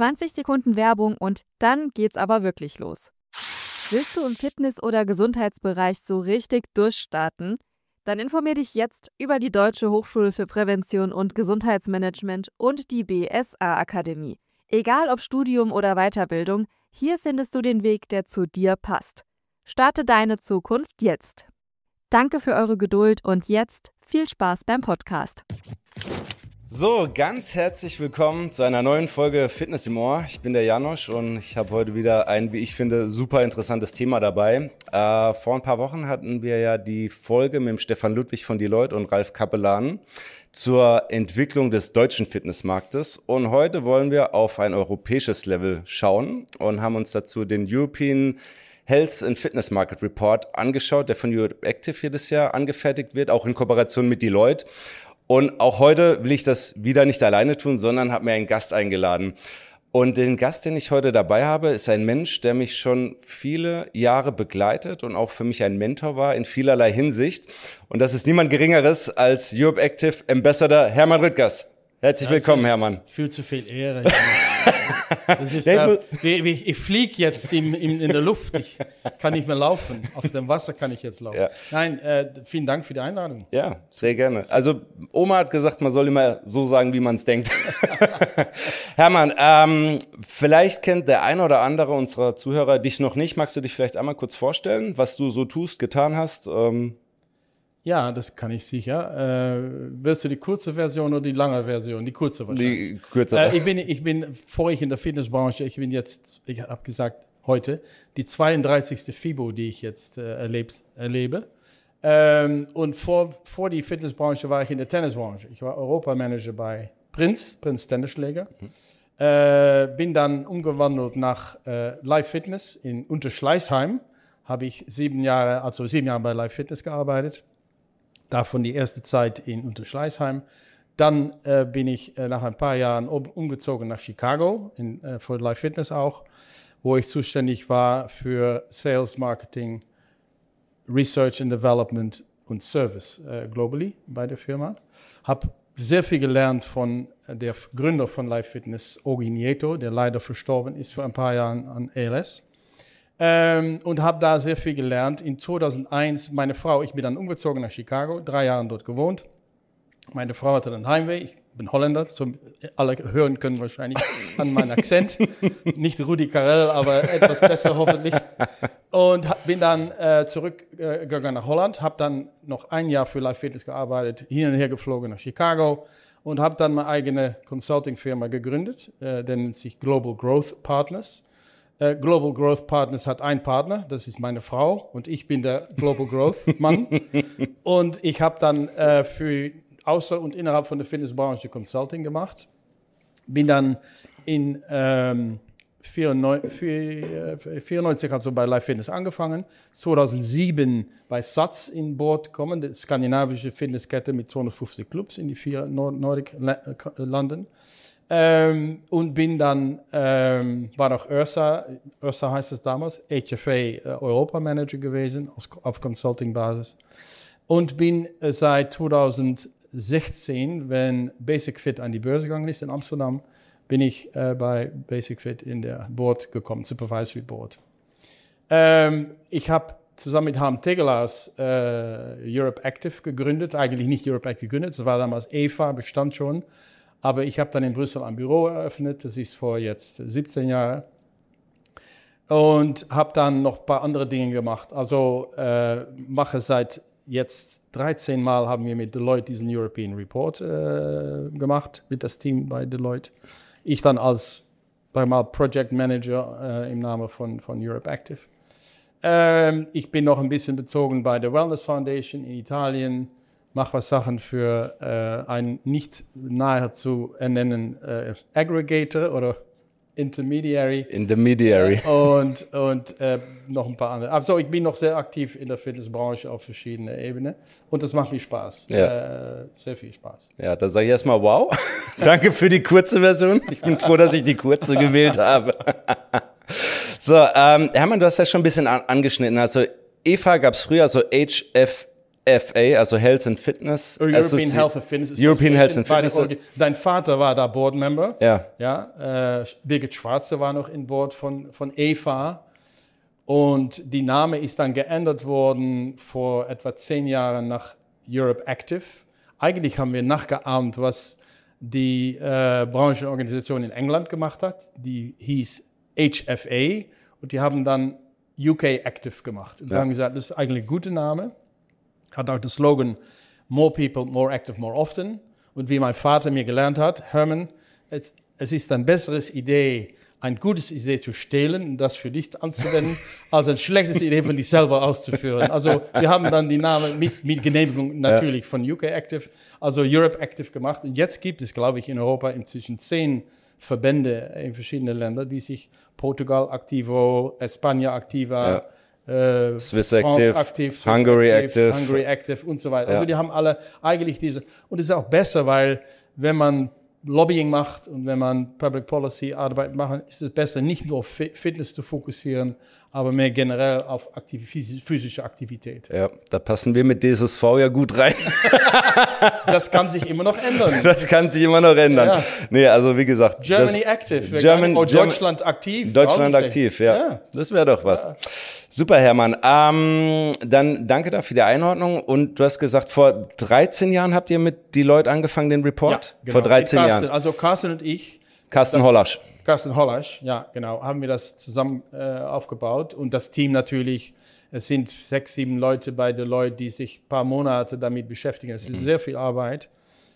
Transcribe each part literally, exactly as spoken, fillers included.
zwanzig Sekunden Werbung und dann geht's aber wirklich los. Willst du im Fitness- oder Gesundheitsbereich so richtig durchstarten? Dann informier dich jetzt über die Deutsche Hochschule für Prävention und Gesundheitsmanagement und die B S A-Akademie. Egal ob Studium oder Weiterbildung, hier findest du den Weg, der zu dir passt. Starte deine Zukunft jetzt. Danke für eure Geduld und jetzt viel Spaß beim Podcast. So, ganz herzlich willkommen zu einer neuen Folge Fitness im Ohr. Ich bin der Janosch und ich habe heute wieder ein, wie ich finde, super interessantes Thema dabei. Äh, vor ein paar Wochen hatten wir ja die Folge mit dem Stefan Ludwig von Deloitte und Ralf Capellan zur Entwicklung des deutschen Fitnessmarktes. Und heute wollen wir auf ein europäisches Level schauen und haben uns dazu den European Health and Fitness Market Report angeschaut, der von Europe Active jedes Jahr angefertigt wird, auch in Kooperation mit Deloitte. Und auch heute will ich das wieder nicht alleine tun, sondern habe mir einen Gast eingeladen. Und den Gast, den ich heute dabei habe, ist ein Mensch, der mich schon viele Jahre begleitet und auch für mich ein Mentor war in vielerlei Hinsicht. Und das ist niemand Geringeres als Europe Active Ambassador Hermann Rüttgers. Herzlich willkommen, Hermann. Viel zu viel Ehre. Das ist, äh, ich ich fliege jetzt in, in, in der Luft, ich kann nicht mehr laufen. Auf dem Wasser kann ich jetzt laufen. Ja. Nein, äh, vielen Dank für die Einladung. Ja, sehr gerne. Also Oma hat gesagt, man soll immer so sagen, wie man es denkt. Hermann, ähm, vielleicht kennt der eine oder andere unserer Zuhörer dich noch nicht. Magst du dich vielleicht einmal kurz vorstellen, was du so tust, getan hast? Ähm Ja, das kann ich sicher. Äh, willst du die kurze Version oder die lange Version? Die kurze wahrscheinlich. Die kurze. Äh, ich bin, ich bin vorig in der Fitnessbranche. Ich bin jetzt, ich habe gesagt, heute die zweiunddreißigste FIBO, die ich jetzt äh, erlebt, erlebe. Ähm, und vor, vor die Fitnessbranche war ich in der Tennisbranche. Ich war Europamanager bei Prinz, Prinz Tennisschläger. Mhm. Äh, bin dann umgewandelt nach äh, Live Fitness in Unterschleißheim. Habe ich sieben Jahre, also sieben Jahre bei Live Fitness gearbeitet. Davon die erste Zeit in Unterschleißheim. Dann äh, bin ich äh, nach ein paar Jahren um, umgezogen nach Chicago, in, äh, für Live Fitness auch, wo ich zuständig war für Sales, Marketing, Research and Development und Service äh, globally bei der Firma. Habe sehr viel gelernt von äh, der Gründer von Live Fitness, Ogi Nieto, der leider verstorben ist vor ein paar Jahren an A L S. Ähm, und habe da sehr viel gelernt. In zweitausendeins, meine Frau, ich bin dann umgezogen nach Chicago, drei Jahre dort gewohnt. Meine Frau hatte dann Heimweh, ich bin Holländer, so alle hören können wahrscheinlich an meinem Akzent. Nicht Rudi Carrell, aber etwas besser hoffentlich. Und hab, bin dann äh, zurückgegangen nach Holland, habe dann noch ein Jahr für Live Fitness gearbeitet, hin und her geflogen nach Chicago und habe dann meine eigene Consulting-Firma gegründet, äh, der nennt sich Global Growth Partners. Uh, Global Growth Partners hat einen Partner, das ist meine Frau und ich bin der Global Growth Mann. Und ich habe dann uh, für außer und innerhalb von der Fitnessbranche Consulting gemacht. Bin dann in ähm, vierundneunzig also bei Live Fitness angefangen, zweitausendsieben bei S A T S in Bord gekommen, die skandinavische Fitnesskette mit zweihundertfünfzig Clubs in die vier Nord- Nordic-Landen. Ähm, und bin dann, ähm, war noch Ursa, Ursa heißt es damals, H F A äh, Europa-Manager gewesen, auf, auf Consulting-Basis. Und bin äh, seit zweitausendsechzehn, wenn Basic Fit an die Börse gegangen ist in Amsterdam, bin ich äh, bei Basic Fit in der Board gekommen, Supervisory Board. Ähm, ich habe zusammen mit Harm Tegelaars äh, Europe Active gegründet, eigentlich nicht Europe Active gegründet, es war damals E F A, bestand schon. Aber ich habe dann in Brüssel ein Büro eröffnet, das ist vor jetzt siebzehn Jahren. Und habe dann noch ein paar andere Dinge gemacht. Also äh, mache seit jetzt dreizehn Mal haben wir mit Deloitte diesen European Report äh, gemacht, mit das Team bei Deloitte. Ich dann als mal Project Manager äh, im Namen von, von Europe Active. Ähm, ich bin noch ein bisschen bezogen bei der Wellness Foundation in Italien. Mache was Sachen für äh, einen nicht nahe zu ernennen äh, Aggregator oder Intermediary. Intermediary. Äh, und und äh, noch ein paar andere. Also ich bin noch sehr aktiv in der Fitnessbranche auf verschiedenen Ebenen. Und das macht mir Spaß. Ja. Äh, sehr viel Spaß. Ja, da sage ich erstmal wow. Danke für die kurze Version. Ich bin froh, dass ich die kurze gewählt habe. So, ähm, Hermann, du hast ja schon ein bisschen an, angeschnitten. Also E F A gab es früher, also H F F A, also Health and Fitness. European Associ- Health and Fitness Association. European Health and Fitness. Organ- Dein Vater war da Board Member. Ja. Ja, äh, Birgit Schwarze war noch in Board von, von E F A. Und die Name ist dann geändert worden vor etwa zehn Jahren nach Europe Active. Eigentlich haben wir nachgeahmt, was die äh, Branchenorganisation in England gemacht hat. Die hieß H F A und die haben dann U K Active gemacht. Und wir ja. haben gesagt, das ist eigentlich ein guter Name. Hat auch den Slogan More People, More Active, More Often. Und wie mein Vater mir gelernt hat, Herman, es, es ist eine bessere Idee, ein gutes Idee zu stehlen und das für dich anzuwenden, als eine schlechte Idee von dich selber auszuführen. Also wir haben dann die Namen mit, mit Genehmigung natürlich ja. von U K Active, also Europe Active gemacht. Und jetzt gibt es, glaube ich, in Europa inzwischen zehn Verbände in verschiedenen Ländern, die sich Portugal Activo, España Activa, ja. äh, Swiss France Active, Active Swiss Hungary Active, Active. Hungary Active und so weiter. Ja. Also die haben alle eigentlich diese, und es ist auch besser, weil wenn man Lobbying macht und wenn man Public Policy Arbeit macht, ist es besser, nicht nur auf Fitness zu fokussieren, aber mehr generell auf aktiv, physische Aktivität. Ja, da passen wir mit D S S V ja gut rein. Das kann sich immer noch ändern. Das kann sich immer noch ändern. Ja. Nee, also wie gesagt. Germany Active. German, oh, Deutschland aktiv. Deutschland aktiv, ja. ja. Das wäre doch was. Ja. Super, Hermann. Ähm, dann danke dafür die Einordnung. Und du hast gesagt, vor dreizehn Jahren habt ihr mit Deloitte angefangen, den Report? Ja, genau. Vor dreizehn Carsten, Jahren. Also Carsten und ich. Carsten Hollasch. Carsten Hollasch, ja, genau, haben wir das zusammen äh, aufgebaut. Und das Team natürlich, es sind sechs, sieben Leute bei Deloitte, die sich ein paar Monate damit beschäftigen. Es ist sehr viel Arbeit.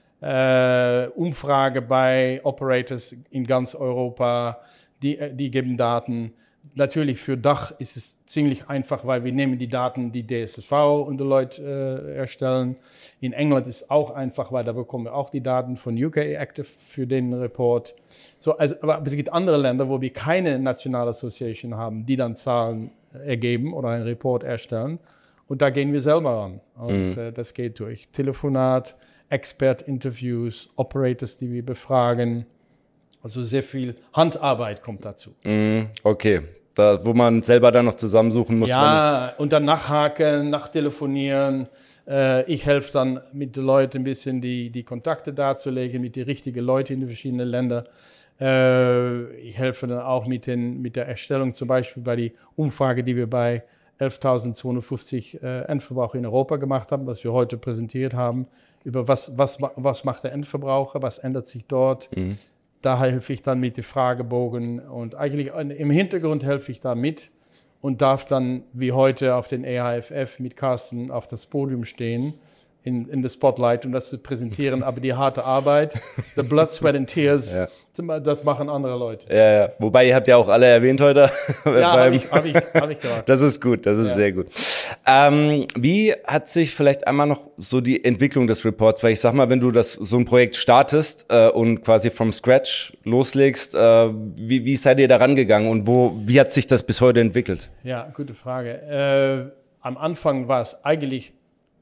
Äh, Umfrage bei Operators in ganz Europa, die, die geben Daten. Natürlich für Dach ist es ziemlich einfach, weil wir nehmen die Daten, die D S S V und Deloitte äh, erstellen. In England ist es auch einfach, weil da bekommen wir auch die Daten von U K Active für den Report. So, also, aber es gibt andere Länder, wo wir keine National Association haben, die dann Zahlen ergeben oder einen Report erstellen. Und da gehen wir selber ran. Und mhm. äh, das geht durch Telefonat, Expert-Interviews, Operators, die wir befragen. Also sehr viel Handarbeit kommt dazu. Mhm, okay, da, wo man selber dann noch zusammensuchen muss. Ja, und dann nachhaken, nachtelefonieren. Äh, ich helfe dann mit den Leuten ein bisschen die, die Kontakte darzulegen, mit den richtigen Leuten in den verschiedenen Ländern. Äh, ich helfe dann auch mit, den, mit der Erstellung, zum Beispiel bei der Umfrage, die wir bei elftausendzweihundertfünfzig äh, Endverbraucher in Europa gemacht haben, was wir heute präsentiert haben, über was, was, was macht der Endverbraucher, was ändert sich dort. Mhm. Da helfe ich dann mit dem Fragebogen und eigentlich im Hintergrund helfe ich da mit und darf dann wie heute auf den E H F F mit Carsten auf das Podium stehen, in, in das Spotlight, um das zu präsentieren. Aber die harte Arbeit, the blood, sweat and tears, ja. Das machen andere Leute. Ja, ja. Wobei, ihr habt ja auch alle erwähnt heute. Ja, habe ich, hab ich, hab ich gemacht. Das ist gut, das ist ja. sehr gut. Ähm, wie hat sich vielleicht einmal noch so die Entwicklung des Reports, weil ich sag mal, wenn du das so ein Projekt startest äh, und quasi from scratch loslegst, äh, wie, wie seid ihr da rangegangen und wo, wie hat sich das bis heute entwickelt? Ja, gute Frage. Äh, am Anfang war es eigentlich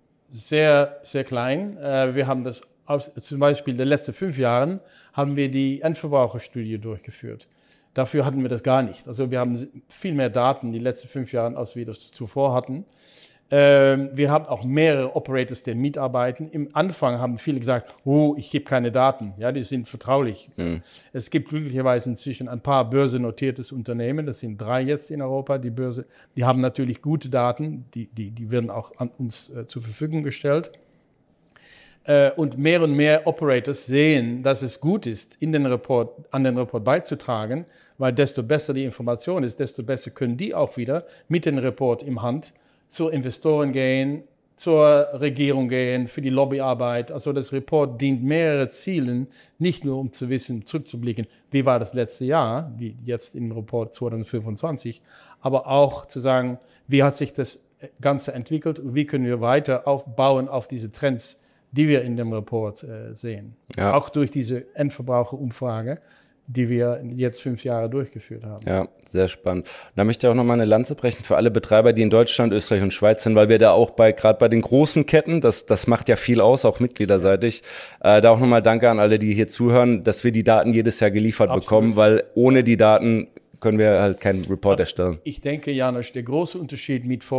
sehr, sehr klein. Äh, wir haben das aus, zum Beispiel in den letzten fünf Jahren haben wir die Endverbraucherstudie durchgeführt. Dafür hatten wir das gar nicht. Also wir haben viel mehr Daten die letzten fünf Jahre, als wir das zuvor hatten. Ähm, wir haben auch mehrere Operators, die mitarbeiten. Im Anfang haben viele gesagt, oh, ich gebe keine Daten. Ja, die sind vertraulich. Mhm. Es gibt glücklicherweise inzwischen ein paar börsennotiertes Unternehmen. Das sind drei jetzt in Europa. Die Börse, die haben natürlich gute Daten. Die, die, die werden auch an uns äh, zur Verfügung gestellt. Äh, und mehr und mehr Operators sehen, dass es gut ist, in den Report, an den Report beizutragen, weil desto besser die Information ist, desto besser können die auch wieder mit dem Report im Hand zur Investoren gehen, zur Regierung gehen, für die Lobbyarbeit. Also das Report dient mehreren Zielen, nicht nur um zu wissen, zurückzublicken, wie war das letzte Jahr, wie jetzt im Report zweitausendfünfundzwanzig, aber auch zu sagen, wie hat sich das Ganze entwickelt und wie können wir weiter aufbauen auf diese Trends, die wir in dem Report äh, sehen. Ja. Auch durch diese Endverbraucherumfrage, die wir jetzt fünf Jahre durchgeführt haben. Ja, sehr spannend. Und da möchte ich auch nochmal eine Lanze brechen für alle Betreiber, die in Deutschland, Österreich und Schweiz sind, weil wir da auch bei, gerade bei den großen Ketten, das, das macht ja viel aus, auch mitgliederseitig. Äh, da auch nochmal Danke an alle, die hier zuhören, dass wir die Daten jedes Jahr geliefert Absolut. bekommen, weil ohne die Daten können wir halt keinen Report Aber erstellen. Ich denke, Janusz, der große Unterschied mit vor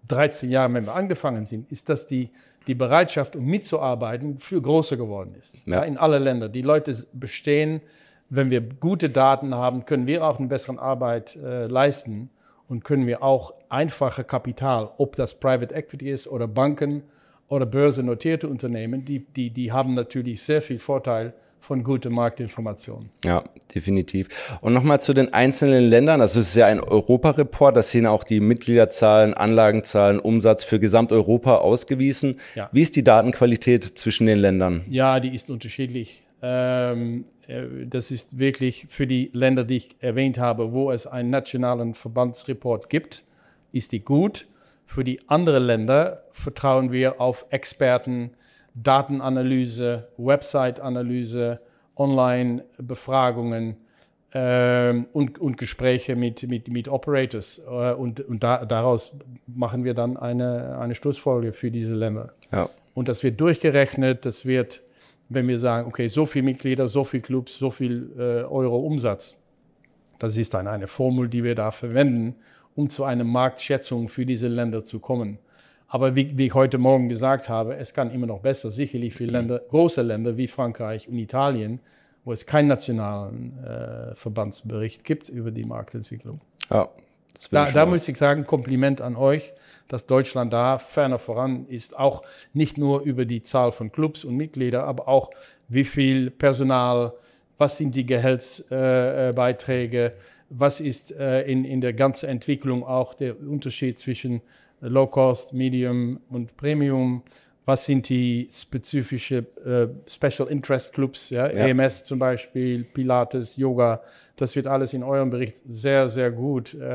dreizehn Jahren, wenn wir angefangen sind, ist, dass die, die Bereitschaft, um mitzuarbeiten, viel größer geworden ist. Ja. Ja, in alle Länder. Die Leute bestehen, wenn wir gute Daten haben, können wir auch eine bessere Arbeit äh, leisten und können wir auch einfache Kapital, ob das Private Equity ist oder Banken oder börsennotierte Unternehmen, die, die, die haben natürlich sehr viel Vorteil von guter Marktinformation. Ja, definitiv. Und nochmal zu den einzelnen Ländern. Also es ist ja ein Europa-Report, da sind auch die Mitgliederzahlen, Anlagenzahlen, Umsatz für Gesamteuropa ausgewiesen. Ja. Wie ist die Datenqualität zwischen den Ländern? Ja, die ist unterschiedlich. Ähm, das ist wirklich für die Länder, die ich erwähnt habe, wo es einen nationalen Verbandsreport gibt, ist die gut. Für die anderen Länder vertrauen wir auf Experten, Datenanalyse, Website-Analyse, Online-Befragungen ähm, und, und Gespräche mit, mit, mit Operators. Äh, und und da, daraus machen wir dann eine, eine Schlussfolgerung für diese Länder. Ja. Und das wird durchgerechnet, das wird, wenn wir sagen, okay, so viele Mitglieder, so viele Clubs, so viel äh, Euro Umsatz. Das ist dann eine Formel, die wir da verwenden, um zu einer Marktschätzung für diese Länder zu kommen. Aber wie, wie ich heute Morgen gesagt habe, es kann immer noch besser. Sicherlich für Länder, große Länder wie Frankreich und Italien, wo es keinen nationalen äh, Verbandsbericht gibt über die Marktentwicklung. Ja, das da da muss ich sagen, Kompliment an euch, dass Deutschland da ferner voran ist. Auch nicht nur über die Zahl von Clubs und Mitgliedern, aber auch wie viel Personal, was sind die Gehaltsbeiträge, äh, was ist äh, in, in der ganzen Entwicklung auch der Unterschied zwischen Low Cost, Medium und Premium. Was sind die spezifischen äh, Special Interest Clubs, ja? Ja. E M S zum Beispiel, Pilates, Yoga. Das wird alles in eurem Bericht sehr, sehr gut äh,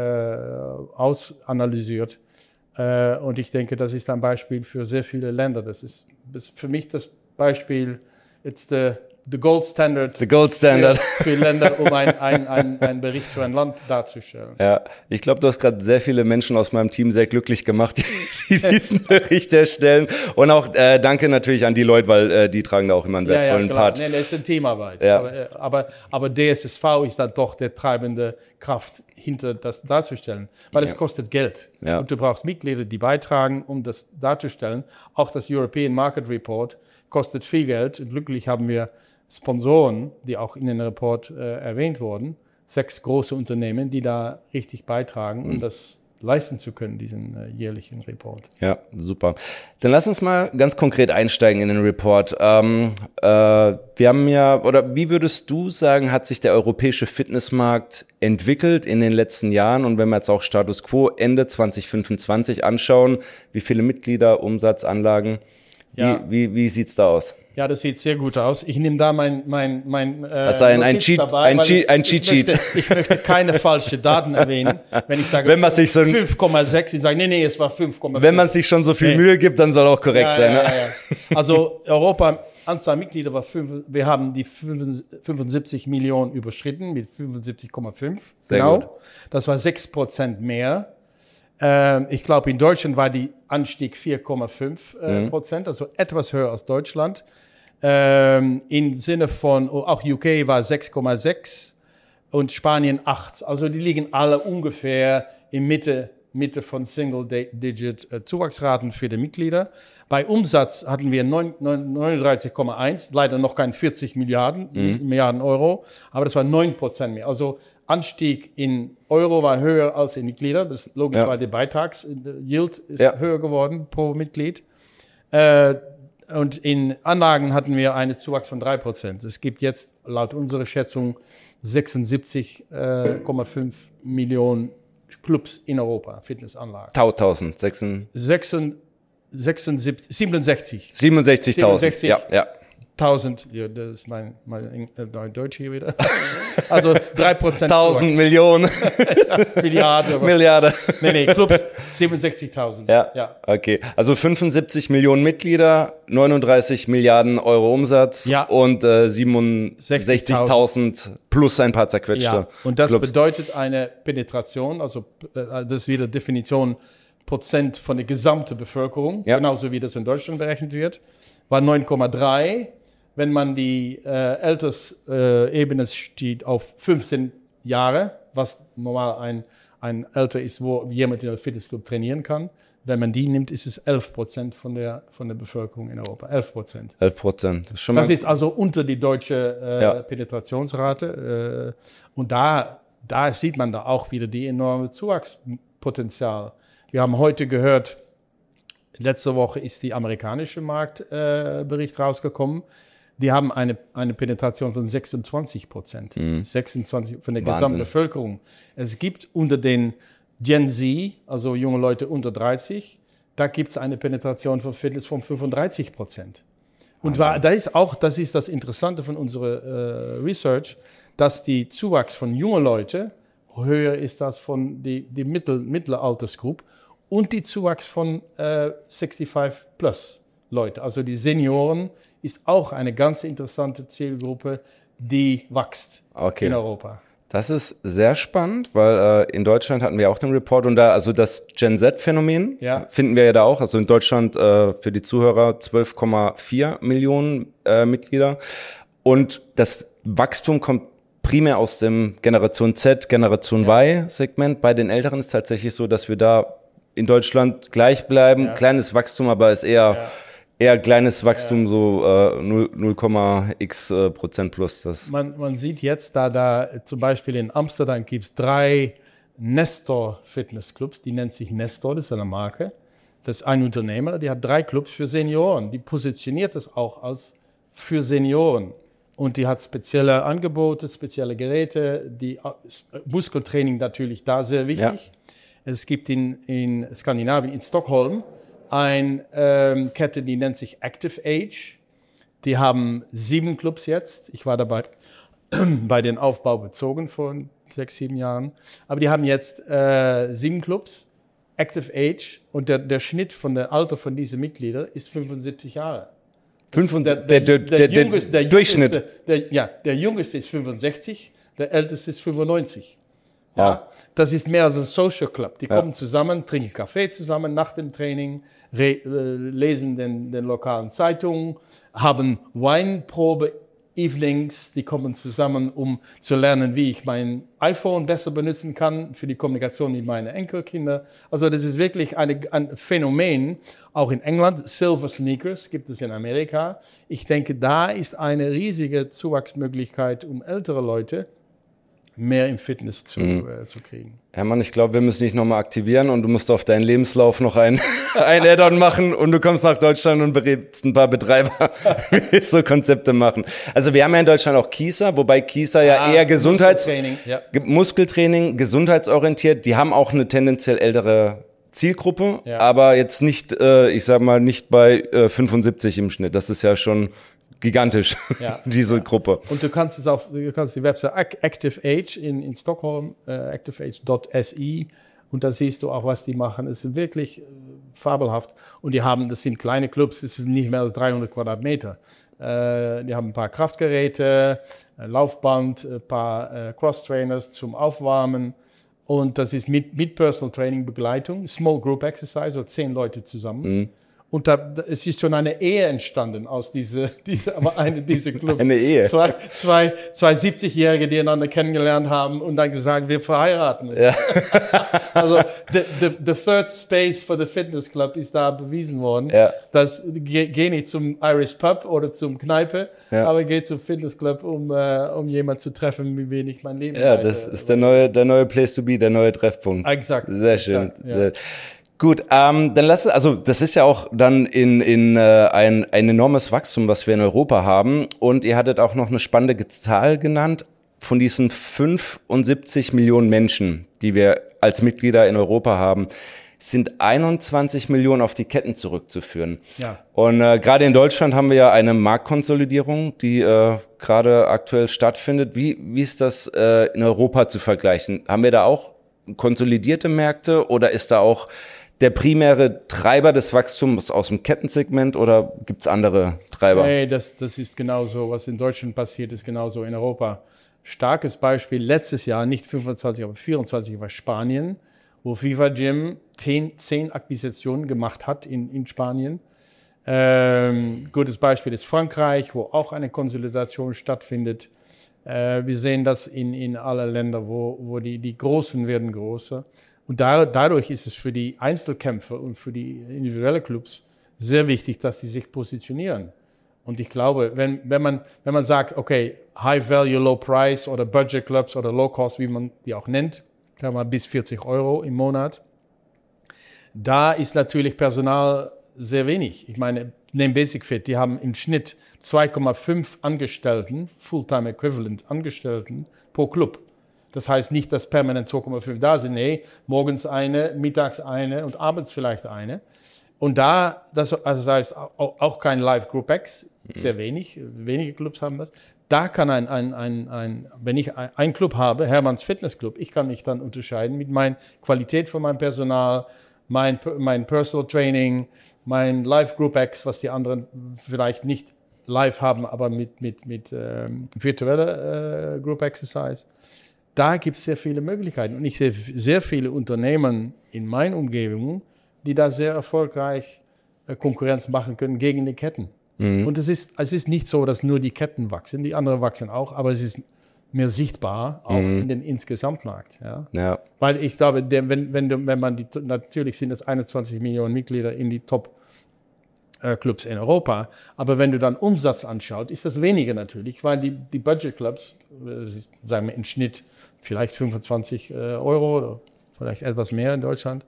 ausanalysiert. Äh, und ich denke, das ist ein Beispiel für sehr viele Länder. Das ist, das ist für mich das Beispiel, it's the The Gold Standard, The Gold Standard. Für, für Länder, um einen ein, ein, ein Bericht für ein Land darzustellen. Ja, ich glaube, du hast gerade sehr viele Menschen aus meinem Team sehr glücklich gemacht, die, die diesen Bericht erstellen. Und auch äh, danke natürlich an die Leute, weil äh, die tragen da auch immer einen wertvollen ja, ja, Part. Nee, das ist eine Teamarbeit. Ja. Aber, aber, aber D S S V ist dann doch der treibende Kraft, hinter das darzustellen. Weil ja. es kostet Geld. Ja. Und du brauchst Mitglieder, die beitragen, um das darzustellen. Auch das European Market Report kostet viel Geld. Und glücklich haben wir Sponsoren, die auch in den Report äh, erwähnt wurden, sechs große Unternehmen, die da richtig beitragen, um mhm. das leisten zu können, diesen äh, jährlichen Report. Ja, super. Dann lass uns mal ganz konkret einsteigen in den Report. Ähm, äh, wir haben ja, oder wie würdest du sagen, hat sich der europäische Fitnessmarkt entwickelt in den letzten Jahren? Und wenn wir jetzt auch Status Quo Ende zwanzig fünfundzwanzig anschauen, wie viele Mitglieder, Umsatzanlagen, ja. wie, wie, wie sieht's da aus? Ja, das sieht sehr gut aus. Ich nehme da mein mein mein äh, das ist ein, ein Cheat dabei, ein, Cheat, ein Cheat Sheet. Ich möchte, ich möchte keine falschen Daten erwähnen. Wenn ich sage wenn man sich so fünf Komma sechs, ich sage nee nee, es war fünf Komma fünf. Wenn man sich schon so viel nee. Mühe gibt, dann soll auch korrekt ja, sein. Ja, ne? ja, ja. Also Europa Anzahl Mitglieder war fünf, wir haben die fünfundsiebzig Millionen überschritten mit fünfundsiebzig Komma fünf. Genau. Gut. Das war sechs Prozent mehr. Ich glaube, in Deutschland war die Anstieg vier Komma fünf Prozent, mhm. also etwas höher als Deutschland. Ähm, im Sinne von, auch U K war sechs Komma sechs und Spanien acht. Also die liegen alle ungefähr in Mitte, Mitte von Single-Digit äh, Zuwachsraten für die Mitglieder. Bei Umsatz hatten wir neununddreißig Komma eins, leider noch kein vierzig Milliarden, mhm. Milliarden Euro, aber das war neun Prozent mehr. Also Anstieg in Euro war höher als in Mitglieder. Das logisch, ja. weil der Beitragsyield ist ja. höher geworden pro Mitglied. Äh, Und in Anlagen hatten wir einen Zuwachs von drei Prozent. Es gibt jetzt laut unserer Schätzung sechsundsiebzig Komma fünf Millionen Clubs in Europa, Fitnessanlagen. tausend, siebenundsechzig, siebenundsechzigtausend, ja, ja. tausend, ja, das ist mein, mein Deutsch hier wieder. Also drei Prozent. tausend Millionen. Milliarden. Milliarden. Nee, nee, Clubs siebenundsechzigtausend. Ja, ja, okay. Also fünfundsiebzig Millionen Mitglieder, neununddreißig Milliarden Euro Umsatz ja. und äh, siebenundsechzigtausend plus ein paar zerquetschte. Ja, und das Clubs. Bedeutet eine Penetration, also das ist wieder Definition Prozent von der gesamten Bevölkerung, ja. genauso wie das in Deutschland berechnet wird, war neun Komma drei. Wenn man die äh, Altersebene äh, steht auf fünfzehn Jahre, was normal ein, ein Alter ist, wo jemand in einem Fitnessclub trainieren kann. Wenn man die nimmt, ist es elf Prozent von der, von der Bevölkerung in Europa. elf Prozent. elf Prozent. Das ist, schon das mal ist also unter die deutsche äh, ja. Penetrationsrate. Äh, und da, da sieht man da auch wieder die enorme Zuwachspotenzial. Wir haben heute gehört, letzte Woche ist die amerikanische Marktbericht äh, rausgekommen. Die haben eine, eine Penetration von sechsundzwanzig Prozent. Mhm. sechsundzwanzig von der Wahnsinn. Gesamten Bevölkerung. Es gibt unter den Gen Z, also junge Leute unter dreißig, da gibt es eine Penetration von Fitness von fünfunddreißig Prozent. Und war, da ist auch, das ist das Interessante von unserer äh, Research, dass die Zuwachs von jungen Leuten höher ist als von die, die Mittel, mittlere Altersgruppe und die Zuwachs von äh, sechsundfünfzig plus Leute. Also die Senioren ist auch eine ganz interessante Zielgruppe, die wächst okay. in Europa. Das ist sehr spannend, weil äh, in Deutschland hatten wir auch den Report und da, also das Gen Z-Phänomen ja. finden wir ja da auch. Also in Deutschland äh, für die Zuhörer zwölf Komma vier Millionen äh, Mitglieder. Und das Wachstum kommt primär aus dem Generation Z, Generation ja. Y-Segment. Bei den Älteren ist es tatsächlich so, dass wir da in Deutschland gleich bleiben. Ja. Kleines Wachstum, aber ist eher... Ja. Eher kleines Wachstum, ja. so äh, null Komma x äh, Prozent plus. Das. Man, man sieht jetzt, da da zum Beispiel in Amsterdam gibt es drei Nestor-Fitnessclubs, die nennt sich Nestor, das ist eine Marke. Das ist ein Unternehmer, der hat drei Clubs für Senioren. Die positioniert das auch als für Senioren. Und die hat spezielle Angebote, spezielle Geräte, die Muskeltraining natürlich da sehr wichtig. Ja. Es gibt in, in Skandinavien, in Stockholm, eine ähm, Kette, die nennt sich Active Age. Die haben sieben Clubs jetzt. Ich war dabei bei den Aufbau bezogen vor sechs, sieben Jahren. Aber die haben jetzt äh, sieben Clubs, Active Age. Und der, der Schnitt von der Alter von diesen Mitgliedern ist fünfundsiebzig Jahre. fünfundsiebzig, der, der, der, der, jüngste, der Durchschnitt. Jüngste, der, ja, der Jüngste ist fünfundsechzig, der Älteste ist fünfundneunzig. Ja, wow. Das ist mehr als ein Social Club. Die ja. kommen zusammen, trinken Kaffee zusammen nach dem Training, re, äh, lesen den, den lokalen Zeitungen, haben Weinprobe-Evenings, die kommen zusammen, um zu lernen, wie ich mein iPhone besser benutzen kann für die Kommunikation mit meinen Enkelkindern. Also das ist wirklich eine, ein Phänomen, auch in England. Silver Sneakers gibt es in Amerika. Ich denke, da ist eine riesige Zuwachsmöglichkeit, um ältere Leute mehr im Fitness zu, mhm. äh, zu kriegen. Hermann, ich glaube, wir müssen dich nochmal aktivieren und du musst auf deinen Lebenslauf noch ein, ein Add-on machen und du kommst nach Deutschland und berätst ein paar Betreiber, wie so Konzepte machen. Also wir haben ja in Deutschland auch Kieser, wobei Kieser ja ah, eher Gesundheits- Muskeltraining, ja. Muskeltraining, gesundheitsorientiert, die haben auch eine tendenziell ältere Zielgruppe, ja. aber jetzt nicht, äh, ich sag mal, nicht bei äh, fünfundsiebzig im Schnitt. Das ist ja schon gigantisch, ja, diese ja. Gruppe. Und du kannst es auf, du kannst die Website Active Age in, in Stockholm, äh, active age dot s e, und da siehst du auch, was die machen. Es ist wirklich äh, fabelhaft. Und die haben, das sind kleine Clubs, das sind nicht mehr als dreihundert Quadratmeter. Äh, die haben ein paar Kraftgeräte, ein Laufband, ein paar äh, Cross-Trainers zum Aufwärmen. Und das ist mit, mit Personal Training Begleitung, Small Group Exercise, so zehn Leute zusammen. Mhm. Und da, da, es ist schon eine Ehe entstanden aus dieser, diese, aber eine dieser Clubs. Eine Ehe. Zwei, zwei, zwei siebzig-Jährige, die einander kennengelernt haben und dann gesagt, wir verheiraten. Ja. Also, the, the, the third space for the Fitness Club ist da bewiesen worden. Ja. Das, geh, geh nicht zum Irish Pub oder zum Kneipe, ja. aber geh zum Fitness Club, um, uh, um jemanden zu treffen, wie wenig mein Leben Ja, das weiter, ist der neue, der neue Place to be, der neue Treffpunkt. Exakt. Sehr schön. Exakt, ja. Gut, ähm, dann lass, also das ist ja auch dann in, in äh, ein, ein enormes Wachstum, was wir in Europa haben. Und ihr hattet auch noch eine spannende Zahl genannt von diesen fünfundsiebzig Millionen Menschen, die wir als Mitglieder in Europa haben, sind einundzwanzig Millionen auf die Ketten zurückzuführen. Ja. Und äh, gerade in Deutschland haben wir ja eine Marktkonsolidierung, die äh, gerade aktuell stattfindet. Wie, wie ist das äh, in Europa zu vergleichen? Haben wir da auch konsolidierte Märkte oder ist da auch der primäre Treiber des Wachstums aus dem Kettensegment oder gibt es andere Treiber? Nee, das, das ist genauso. Was in Deutschland passiert, ist genauso in Europa. Starkes Beispiel letztes Jahr, nicht fünfundzwanzig, aber vierundzwanzig, war Spanien, wo FIFA Gym zehn Akquisitionen gemacht hat in, in Spanien. Ähm, gutes Beispiel ist Frankreich, wo auch eine Konsolidation stattfindet. Äh, wir sehen das in, in allen Ländern, wo, wo die, die Großen werden größer. Und da, dadurch ist es für die Einzelkämpfer und für die individuellen Clubs sehr wichtig, dass sie sich positionieren. Und ich glaube, wenn, wenn, man, wenn man sagt, okay, High Value, Low Price oder Budget Clubs oder Low Cost, wie man die auch nennt, sagen wir mal bis vierzig Euro im Monat, da ist natürlich Personal sehr wenig. Ich meine, neben Basic Fit, die haben im Schnitt zwei Komma fünf Angestellten, Fulltime Equivalent Angestellten pro Club. Das heißt nicht, dass permanent zwei Komma fünf da sind. Nee, morgens eine, mittags eine und abends vielleicht eine. Und da, das, also das heißt auch kein Live Group X, sehr wenig, wenige Clubs haben das. Da kann ein, ein, ein, ein wenn ich einen Club habe, Hermanns Fitness Club, ich kann mich dann unterscheiden mit meiner Qualität von meinem Personal, mein, mein Personal Training, mein Live Group X, was die anderen vielleicht nicht live haben, aber mit, mit, mit ähm, virtueller äh, Group Exercise. Da gibt es sehr viele Möglichkeiten. Und ich sehe sehr viele Unternehmen in meiner Umgebung, die da sehr erfolgreich äh, Konkurrenz machen können gegen die Ketten. Mhm. Und es ist, es ist nicht so, dass nur die Ketten wachsen, die anderen wachsen auch, aber es ist mehr sichtbar, auch mhm. in den Insgesamtmarkt. Ja? Ja. Weil ich glaube, der, wenn, wenn, wenn man die, natürlich sind es einundzwanzig Millionen Mitglieder in die Top-Clubs in Europa, aber wenn du dann Umsatz anschaust, ist das weniger natürlich, weil die, die Budget-Clubs, sagen wir im Schnitt vielleicht fünfundzwanzig Euro oder vielleicht etwas mehr in Deutschland,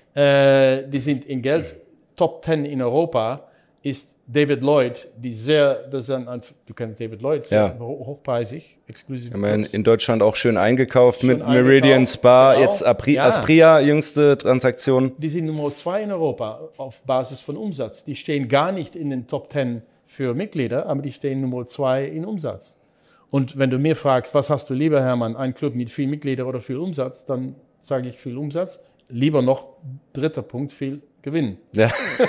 äh, die sind in Geld Top zehn in Europa, ist David Lloyd, die sehr, das ist ein, du kennst David Lloyd, sehr ja. hochpreisig, exklusiv. Ja, in, in Deutschland auch schön eingekauft schön mit eingekauft. Meridian Spa, genau. Jetzt Apri, ja. Aspria, jüngste Transaktion. Die sind Nummer zwei in Europa auf Basis von Umsatz. Die stehen gar nicht in den Top zehn für Mitglieder, aber die stehen Nummer zwei in Umsatz. Und wenn du mir fragst, was hast du lieber, Hermann, ein Club mit viel Mitglieder oder viel Umsatz, dann sage ich viel Umsatz. Lieber noch, dritter Punkt, viel Gewinn. Ja.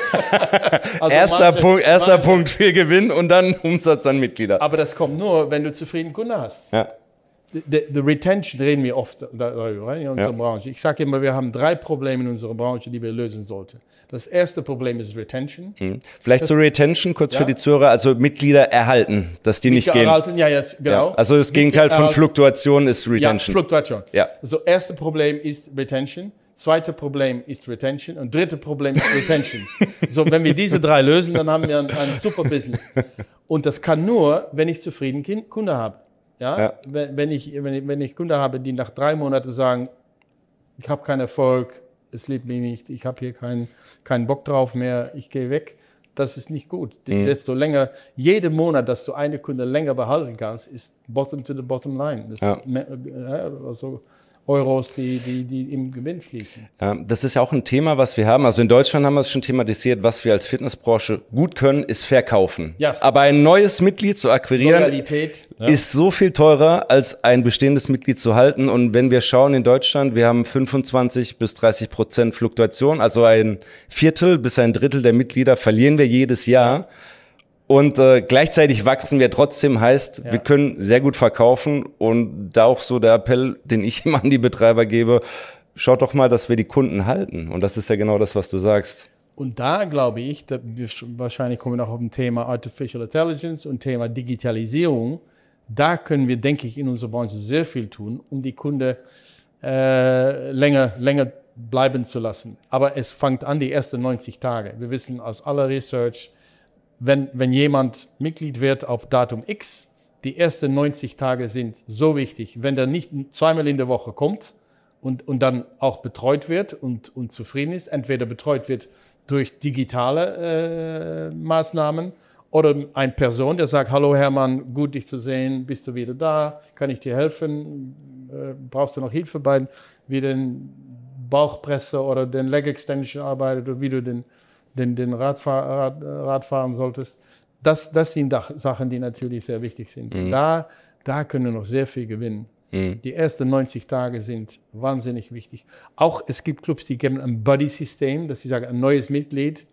also erster manche, Punkt, erster manche, Punkt, viel Gewinn und dann Umsatz an Mitglieder. Aber das kommt nur, wenn du zufriedene Kunden hast. Ja. Die, die Retention reden wir oft darüber in unserer ja. Branche. Ich sage immer, wir haben drei Probleme in unserer Branche, die wir lösen sollten. Das erste Problem ist Retention. Mhm. Vielleicht das, zur Retention, kurz ja. für die Zuhörer, also Mitglieder erhalten, dass die Mitglieder nicht gehen. Erhalten, ja, ja, genau. Ja. Also das Mitglieder Gegenteil von erhalten. Fluktuation ist Retention. Ja, Fluktuation. Ja. Also erste Problem ist Retention. Zweite Problem ist Retention und dritte Problem ist Retention. So, wenn wir diese drei lösen, dann haben wir ein, ein super Business. Und das kann nur, wenn ich zufriedene Kunden habe. Ja? Ja. Wenn, wenn, ich, wenn, ich, wenn ich Kunden habe, die nach drei Monaten sagen, ich habe keinen Erfolg, es liebt mich nicht, ich habe hier keinen keinen Bock drauf mehr, ich gehe weg, das ist nicht gut. Mhm. Desto länger, jeden Monat, dass du eine Kunde länger behalten kannst, ist bottom to the bottom line. Das ja. also Euros, die, die, die im Gewinn fließen. Ja, das ist ja auch ein Thema, was wir haben. Also in Deutschland haben wir es schon thematisiert, was wir als Fitnessbranche gut können, ist verkaufen. Ja. Aber ein neues Mitglied zu akquirieren, Loyalität, ja. ist so viel teurer, als ein bestehendes Mitglied zu halten. Und wenn wir schauen in Deutschland, wir haben fünfundzwanzig bis dreißig Prozent Fluktuation, also ein Viertel bis ein Drittel der Mitglieder verlieren wir jedes Jahr. Und äh, gleichzeitig wachsen wir trotzdem, heißt, ja. wir können sehr gut verkaufen und da auch so der Appell, den ich immer an die Betreiber gebe, schaut doch mal, dass wir die Kunden halten. Und das ist ja genau das, was du sagst. Und da glaube ich, dass wir wahrscheinlich kommen wir noch auf ein Thema Artificial Intelligence und Thema Digitalisierung. Da können wir, denke ich, in unserer Branche sehr viel tun, um die Kunden äh, länger, länger bleiben zu lassen. Aber es fängt an die ersten neunzig Tage. Wir wissen aus aller Research, Wenn, wenn jemand Mitglied wird auf Datum X, die ersten neunzig Tage sind so wichtig. Wenn der nicht zweimal in der Woche kommt und, und dann auch betreut wird und, und zufrieden ist, entweder betreut wird durch digitale äh, Maßnahmen oder eine Person, der sagt, hallo Hermann, gut dich zu sehen, bist du wieder da, kann ich dir helfen, äh, brauchst du noch Hilfe bei wie den Bauchpresse oder den Leg Extension arbeitet oder wie du den den, den Radfahr, Rad, Rad fahren solltest. Das, das sind Sachen, die natürlich sehr wichtig sind. Mhm. Da, da können wir noch sehr viel gewinnen. Mhm. Die ersten neunzig Tage sind wahnsinnig wichtig. Auch es gibt Clubs, die geben ein Buddy-System, dass sie sagen, ein neues Mitglied,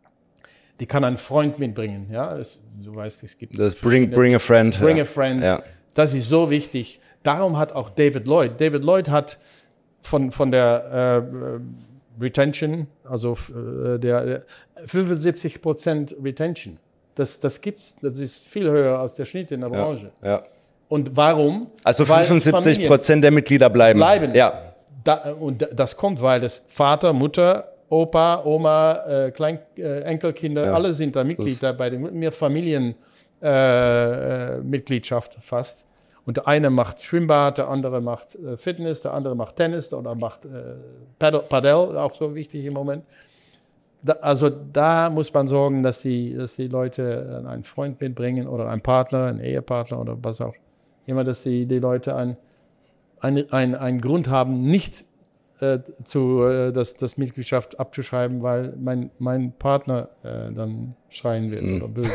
die kann einen Freund mitbringen. Ja? Das, du weißt, es gibt das bring, bring a friend. Bring ja. a friend. Ja. Das ist so wichtig. Darum hat auch David Lloyd, David Lloyd hat von, von der äh, Retention, also äh, der, der fünfundsiebzig Prozent Retention. Das, das gibt's, das ist viel höher als der Schnitt in der Branche. Ja, ja. Und warum? Also fünfundsiebzig Prozent der Mitglieder bleiben. Bleiben. Ja. Da, und das kommt, weil das Vater, Mutter, Opa, Oma, äh, Klein, äh, Enkelkinder, ja. alle sind da Mitglied da bei den mehr Familienmitgliedschaft äh, fast. Und der eine macht Schwimmbad, der andere macht äh, Fitness, der andere macht Tennis oder macht äh, Padel, Padel, auch so wichtig im Moment. Da, also da muss man sorgen, dass die, dass die Leute einen Freund mitbringen oder einen Partner, einen Ehepartner oder was auch immer, dass die, die Leute einen ein, ein, ein Grund haben, nicht äh, zu, äh, das, das Mitgliedschaft abzuschreiben, weil mein, mein Partner äh, dann schreien wird mm. oder böse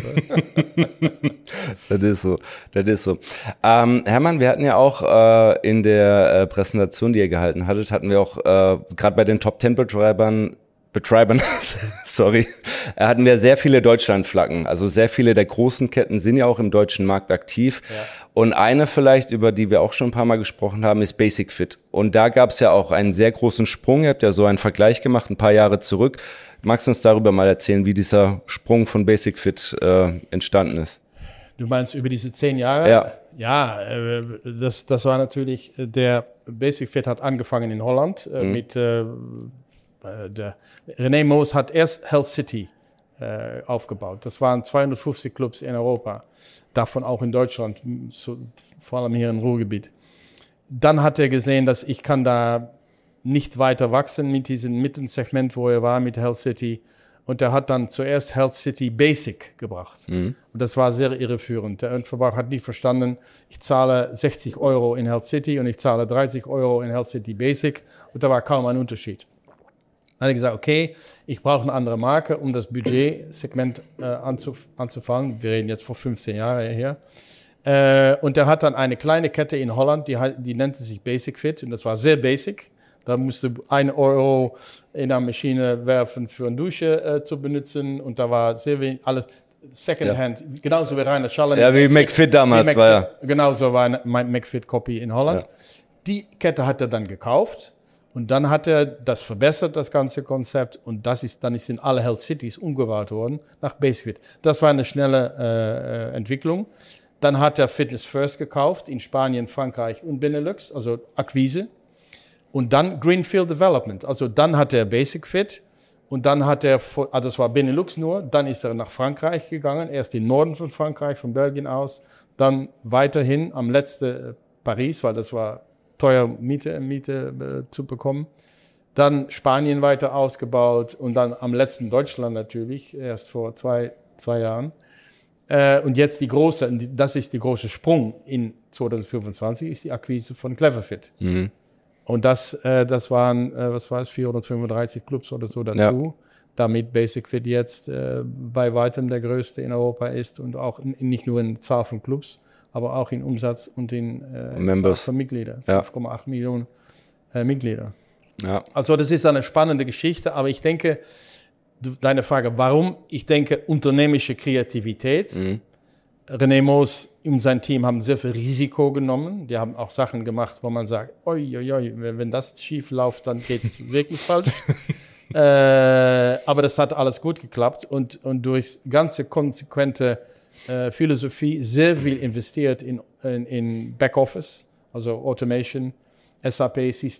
wird. Das ist so, das ist so. Ähm, Hermann, wir hatten ja auch äh, in der äh, Präsentation, die ihr gehalten hattet, hatten wir auch äh, gerade bei den Top zehn Betreibern Betreibern, sorry, hatten wir sehr viele Deutschlandflaggen. Also sehr viele der großen Ketten sind ja auch im deutschen Markt aktiv. Ja. Und eine vielleicht, über die wir auch schon ein paar Mal gesprochen haben, ist Basic Fit. Und da gab es ja auch einen sehr großen Sprung. Ihr habt ja so einen Vergleich gemacht, ein paar Jahre zurück. Magst du uns darüber mal erzählen, wie dieser Sprung von Basic Fit äh, entstanden ist? Du meinst über diese zehn Jahre? Ja. Ja, äh, das, das war natürlich, der Basic Fit hat angefangen in Holland äh, mhm. mit... Äh, Der René Moos hat erst Health City äh, aufgebaut. Das waren zweihundertfünfzig Clubs in Europa, davon auch in Deutschland, so, vor allem hier im Ruhrgebiet. Dann hat er gesehen, dass ich kann da nicht weiter wachsen mit diesem Mittensegment, wo er war mit Health City. Und er hat dann zuerst Health City Basic gebracht. Mhm. Und das war sehr irreführend. Der Verbraucher hat nicht verstanden, ich zahle sechzig Euro in Health City und ich zahle dreißig Euro in Health City Basic. Und da war kaum ein Unterschied. Dann hat er gesagt, okay, ich brauche eine andere Marke, um das Budgetsegment äh, anzuf- anzufangen. Wir reden jetzt vor fünfzehn Jahren her. Äh, und er hat dann eine kleine Kette in Holland, die, die nannte sich Basic Fit. Und das war sehr basic. Da musste ein Euro in eine Maschine werfen für eine Dusche äh, zu benutzen. Und da war sehr wenig, alles Secondhand, ja. Genauso wie Rainer Schallen. Ja, wie McFit damals Mac, war ja. Genauso war mein McFit-Copy in Holland. Ja. Die Kette hat er dann gekauft. Und dann hat er das verbessert, das ganze Konzept. Und das ist, dann ist in alle Health Cities umgebaut worden nach Basic Fit. Das war eine schnelle äh, Entwicklung. Dann hat er Fitness First gekauft in Spanien, Frankreich und Benelux, also Akquise. Und dann Greenfield Development. Also dann hat er Basic Fit. Und dann hat er, also das war Benelux nur, dann ist er nach Frankreich gegangen. Erst im Norden von Frankreich, von Belgien aus. Dann weiterhin am letzten Paris, weil das war teuer Miete, Miete äh, zu bekommen. Dann Spanien weiter ausgebaut und dann am letzten Deutschland natürlich, erst vor zwei, zwei Jahren. Äh, und jetzt die große, das ist der große Sprung in zwanzig fünfundzwanzig, ist die Akquise von Cleverfit. Mhm. Und das, äh, das waren, äh, was war es, vierhundertfünfunddreißig Clubs oder so dazu, ja. Damit Basic Fit jetzt äh, bei weitem der größte in Europa ist und auch in, nicht nur in Zahl von Clubs, aber auch in Umsatz und in äh, Zahl von Mitgliedern. Ja. fünf Komma acht Millionen äh, Mitglieder. Ja. Also das ist eine spannende Geschichte, aber ich denke, du, deine Frage, warum? Ich denke, unternehmerische Kreativität. Mhm. René Moos und sein Team haben sehr viel Risiko genommen. Die haben auch Sachen gemacht, wo man sagt, oi, oi, oi, wenn das schief läuft, dann geht es wirklich falsch. äh, aber das hat alles gut geklappt und, und durch ganze konsequente Uh, Philosophie sehr viel investiert in, in, in Backoffice, also Automation, S A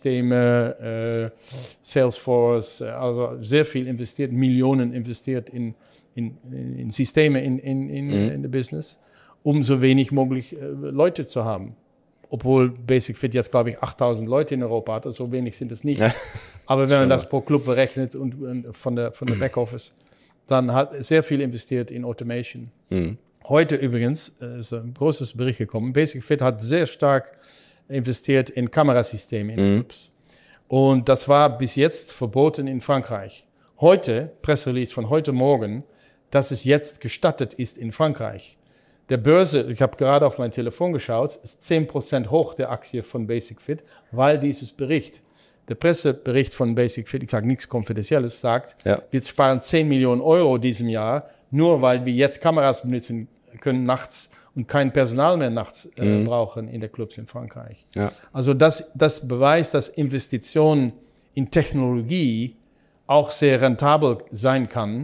P-Systeme, uh, Salesforce, uh, also sehr viel investiert, Millionen investiert in, in, in Systeme in, in, in, mhm. in the Business, um so wenig möglich uh, Leute zu haben. Obwohl Basic Fit jetzt, glaube ich, achttausend Leute in Europa hat, also so wenig sind es nicht. Ja. Aber wenn man das pro Club berechnet und, und von der, von der Backoffice, dann hat sehr viel investiert in Automation. Mhm. Heute übrigens ist ein großes Bericht gekommen. Basic Fit hat sehr stark investiert in Kamerasysteme in mhm. Clubs. Und das war bis jetzt verboten in Frankreich. Heute, Presserelease von heute Morgen, dass es jetzt gestattet ist in Frankreich. Der Börse, ich habe gerade auf mein Telefon geschaut, ist zehn Prozent hoch der Aktie von Basic Fit, weil dieses Bericht, der Pressebericht von Basic Fit, ich sage nichts Konfidenzielles, sagt, ja. wir sparen zehn Millionen Euro diesem Jahr, nur weil wir jetzt Kameras benutzen können nachts und kein Personal mehr nachts äh, mhm. brauchen in den Clubs in Frankreich. Ja. Also das, das beweist, dass Investitionen in Technologie auch sehr rentabel sein kann.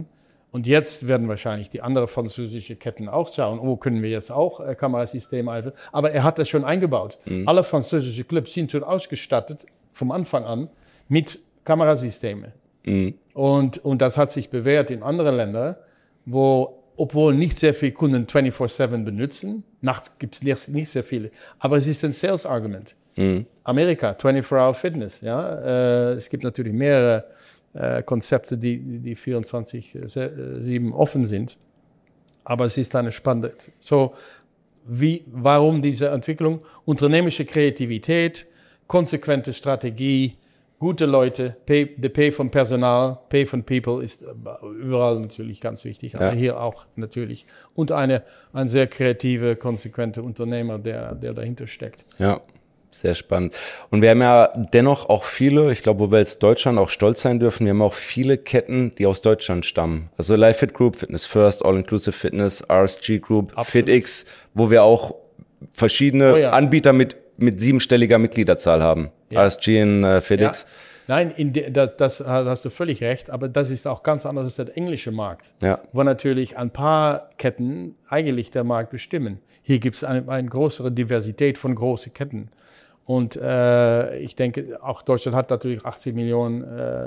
Und jetzt werden wahrscheinlich die anderen französischen Ketten auch schauen, oh, können wir jetzt auch äh, Kamerasysteme einführen? Aber er hat das schon eingebaut. Mhm. Alle französischen Clubs sind schon ausgestattet, vom Anfang an, mit Kamerasystemen. Mhm. Und, und das hat sich bewährt in anderen Ländern, wo, obwohl nicht sehr viele Kunden vierundzwanzig sieben benutzen, nachts gibt es nicht, nicht sehr viele, aber es ist ein Sales-Argument. Mhm. Amerika, vierundzwanzig Hour Fitness, ja, äh, es gibt natürlich mehrere äh, Konzepte, die, die vierundzwanzig sieben offen sind, aber es ist eine spannende, so, wie, warum diese Entwicklung? Unternehmerische Kreativität, konsequente Strategie, gute Leute, Pay, the Pay von Personal, Pay von People ist überall natürlich ganz wichtig, aber ja. hier auch natürlich. Und eine, ein sehr kreativer, konsequenter Unternehmer, der, der dahinter steckt. Ja, sehr spannend. Und wir haben ja dennoch auch viele, ich glaube, wo wir als Deutschland auch stolz sein dürfen, wir haben auch viele Ketten, die aus Deutschland stammen. Also Life Fit Group, Fitness First, All Inclusive Fitness, R S G Group, Absolut. FitX, wo wir auch verschiedene oh ja. Anbieter mit mit siebenstelliger Mitgliederzahl haben. Ja. R S G und äh, FitX. Ja. Nein, in de, das, das hast du völlig recht, aber das ist auch ganz anders als der englische Markt, ja. wo natürlich ein paar Ketten eigentlich der Markt bestimmen. Hier gibt es eine, eine größere Diversität von großen Ketten. Und äh, ich denke, auch Deutschland hat natürlich achtzig Millionen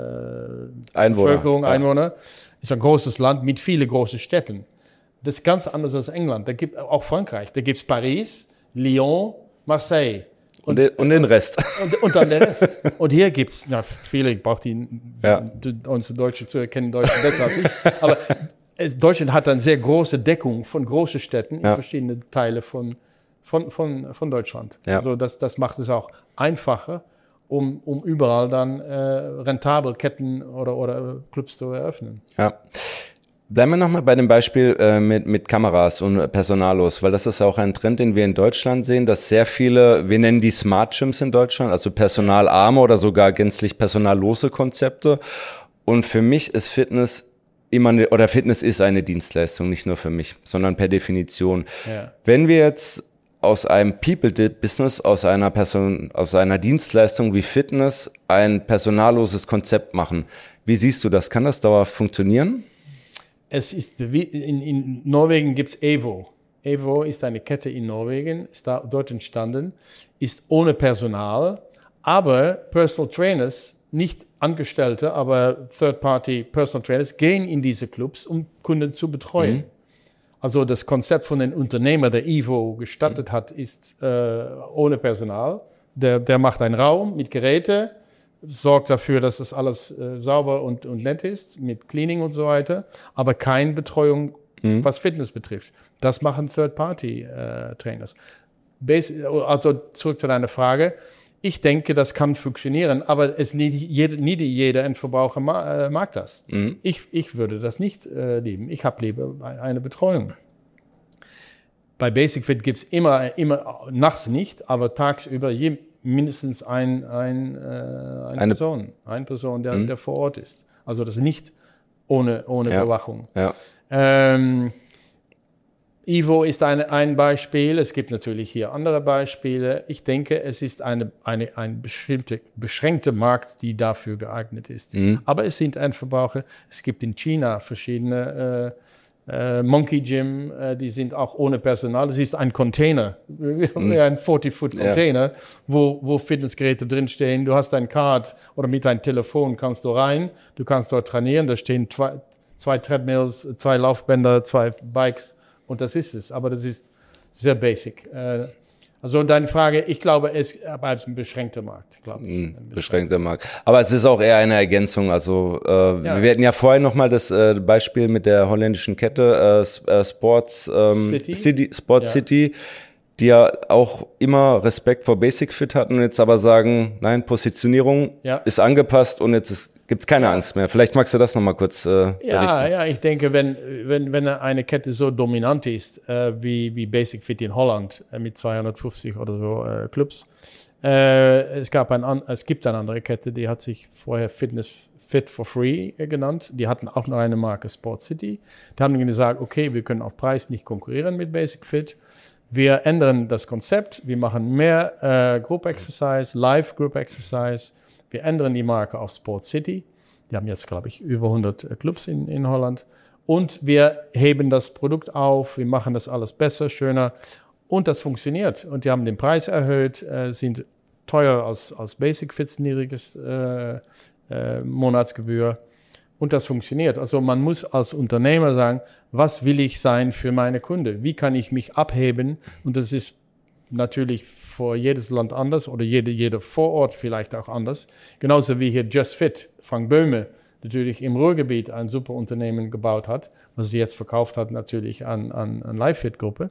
äh, Einwohner. Bevölkerung, ja. Einwohner. Ist ein großes Land mit vielen großen Städten. Das ist ganz anders als England. Da gibt auch Frankreich. Da gibt es Paris, Lyon, Marseille. Und, und, den, und den Rest. Und, und dann den Rest. Und hier gibt es, ja, viele, ich brauche die, ja. die, unsere Deutschen zu erkennen, Deutschen besser als ich. Aber es, Deutschland hat eine sehr große Deckung von großen Städten ja. in verschiedenen Teilen von, von, von, von Deutschland. Ja. Also das, das macht es auch einfacher, um, um überall dann äh, rentabel Ketten oder, oder Clubs zu eröffnen. Ja. Bleiben wir nochmal bei dem Beispiel äh, mit, mit Kameras und Personalos, weil das ist auch ein Trend, den wir in Deutschland sehen, dass sehr viele, wir nennen die Smart Gyms in Deutschland, also personalarme oder sogar gänzlich personallose Konzepte. Und für mich ist Fitness immer eine, oder Fitness ist eine Dienstleistung, nicht nur für mich, sondern per Definition. Ja. Wenn wir jetzt aus einem People-Business, aus einer Person, aus einer Dienstleistung wie Fitness ein personalloses Konzept machen, wie siehst du das? Kann das dauerhaft funktionieren? Es ist, in, in Norwegen gibt es Evo. Evo ist eine Kette in Norwegen, ist da, dort entstanden, ist ohne Personal, aber Personal Trainers, nicht Angestellte, aber Third-Party Personal Trainers, gehen in diese Clubs, um Kunden zu betreuen. Mhm. Also das Konzept von dem Unternehmer, der Evo gestattet hat, ist äh, ohne Personal. Der, der macht einen Raum mit Geräten, sorgt dafür, dass das alles äh, sauber und, und nett ist, mit Cleaning und so weiter, aber keine Betreuung, mhm. was Fitness betrifft. Das machen Third-Party-Trainers. Äh, also zurück zu deiner Frage. Ich denke, das kann funktionieren, aber es nicht jeder, nicht jeder Endverbraucher ma, äh, mag das. Mhm. Ich, ich würde das nicht äh, lieben. Ich habe lieber eine Betreuung. Bei Basic Fit gibt es immer, immer, nachts nicht, aber tagsüber je, mindestens ein, ein, äh, eine, eine Person, eine Person, der, mhm. der vor Ort ist. Also das nicht ohne, ohne ja. Bewachung. Ja. Ähm, Evo ist eine, ein Beispiel. Es gibt natürlich hier andere Beispiele. Ich denke, es ist eine, eine, ein bestimmte, beschränkter Markt, die dafür geeignet ist. Mhm. Aber es sind Endverbraucher. Es gibt in China verschiedene äh, äh, Monkey Gym, äh, die sind auch ohne Personal. Das ist ein Container, mhm. ein vierzig-Foot-Container, ja. wo, wo Fitnessgeräte drinstehen. Du hast dein Card oder mit deinem Telefon kannst du rein. Du kannst dort trainieren. Da stehen zwei, zwei Treadmills, zwei Laufbänder, zwei Bikes. Und das ist es, aber das ist sehr basic. Also deine Frage, ich glaube, es bleibt ein beschränkter Markt, glaube ich. Ein beschränkter Markt. Aber es ist auch eher eine Ergänzung. Also äh, ja. wir hatten ja vorhin nochmal das äh, Beispiel mit der holländischen Kette äh, Sports ähm, City, City Sport ja. City, die ja auch immer Respekt vor Basic Fit hatten und jetzt aber sagen, nein, Positionierung ja. ist angepasst und jetzt ist gibt es keine ja. Angst mehr. Vielleicht magst du das nochmal kurz äh, berichten. Ja, ja, ich denke, wenn, wenn, wenn eine Kette so dominant ist, äh, wie, wie Basic Fit in Holland, äh, mit zweihundertfünfzig oder so äh, Clubs, äh, es, gab ein, es gibt eine andere Kette, die hat sich vorher Fitness Fit for Free äh, genannt. Die hatten auch noch eine Marke Sport City. Da haben die gesagt, okay, wir können auf Preis nicht konkurrieren mit Basic Fit. Wir ändern das Konzept. Wir machen mehr äh, Group Exercise, Live Group Exercise. Wir ändern die Marke auf Sport City. Die haben jetzt, glaube ich, über hundert Clubs in, in Holland. Und wir heben das Produkt auf, wir machen das alles besser, schöner und das funktioniert. Und die haben den Preis erhöht, äh, sind teurer als, als Basic Fits, niedriges äh, äh, Monatsgebühr. Und das funktioniert. Also man muss als Unternehmer sagen, was will ich sein für meine Kunden? Wie kann ich mich abheben? Und das ist natürlich für jedes Land anders oder jede, jeder Vorort vielleicht auch anders. Genauso wie hier Just Fit, Frank Böhme, natürlich im Ruhrgebiet ein super Unternehmen gebaut hat, was sie jetzt verkauft hat natürlich an, an, an LiveFit-Gruppe.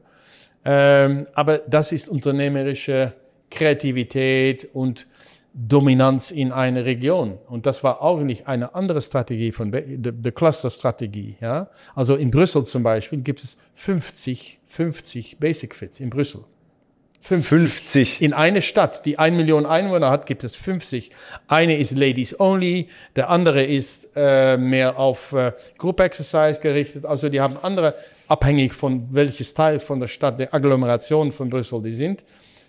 Ähm, aber das ist unternehmerische Kreativität und Dominanz in einer Region. Und das war eigentlich eine andere Strategie von der Cluster-Strategie. Ja? Also in Brüssel zum Beispiel gibt es fünfzig, fünfzig Basic Fits in Brüssel. fünfzig. fünfzig. In einer Stadt, die eine Million Einwohner hat, gibt es fünfzig. Eine ist Ladies Only, der andere ist äh, mehr auf äh, Group Exercise gerichtet. Also die haben andere, abhängig von welches Teil von der Stadt, der Agglomeration von Brüssel die sind.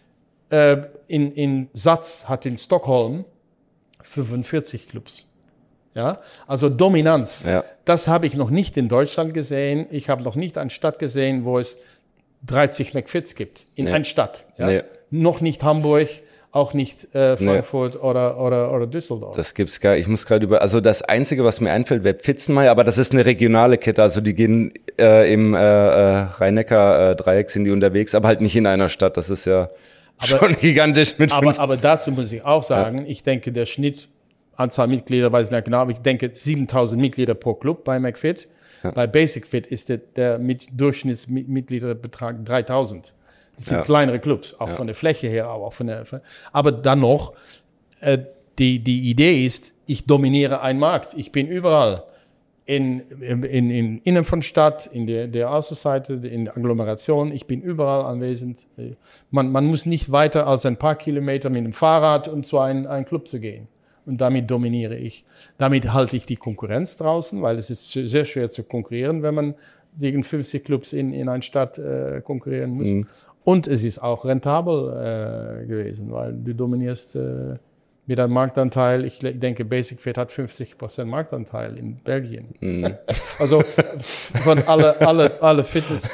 Äh, in, in Satz hat in Stockholm fünfundvierzig Clubs. Ja? Also Dominanz. Ja. Das habe ich noch nicht in Deutschland gesehen. Ich habe noch nicht eine Stadt gesehen, wo es dreißig McFits gibt. In nee. einer Stadt. Ja? Nee. Noch nicht Hamburg, auch nicht äh, Frankfurt nee. oder, oder, oder Düsseldorf. Das gibt's gar. Ich muss gerade über. Also das Einzige, was mir einfällt, wäre Pfitzenmeier, aber das ist eine regionale Kette. Also die gehen äh, im äh, Rhein-Neckar-Dreieck sind die unterwegs, aber halt nicht in einer Stadt. Das ist ja aber, schon gigantisch mit aber, aber dazu muss ich auch sagen, ja. ich denke, der Schnittanzahl Mitglieder, weiß ich nicht genau, aber ich denke siebentausend Mitglieder pro Club bei McFit. Ja. Bei Basic Fit ist der, der mit Durchschnittsmitgliederbetrag dreitausend. Das sind ja. kleinere Clubs, auch ja. von der Fläche her, aber auch von der. Aber dann noch, äh, die, die Idee ist, ich dominiere einen Markt. Ich bin überall. In, in, in, in Innen von Stadt, in der, der Außenseite, in der Agglomeration. Ich bin überall anwesend. Man, man muss nicht weiter als ein paar Kilometer mit dem Fahrrad, um zu einem, einem Club zu gehen. Und damit dominiere ich. Damit halte ich die Konkurrenz draußen, weil es ist sehr schwer zu konkurrieren, wenn man gegen fünfzig Clubs in, in einer Stadt äh, konkurrieren muss. Mhm. Und es ist auch rentabel äh, gewesen, weil du dominierst äh, mit einem Marktanteil. Ich denke, Basic Fit hat fünfzig Prozent Marktanteil in Belgien. Mhm. Also von alle, alle, alle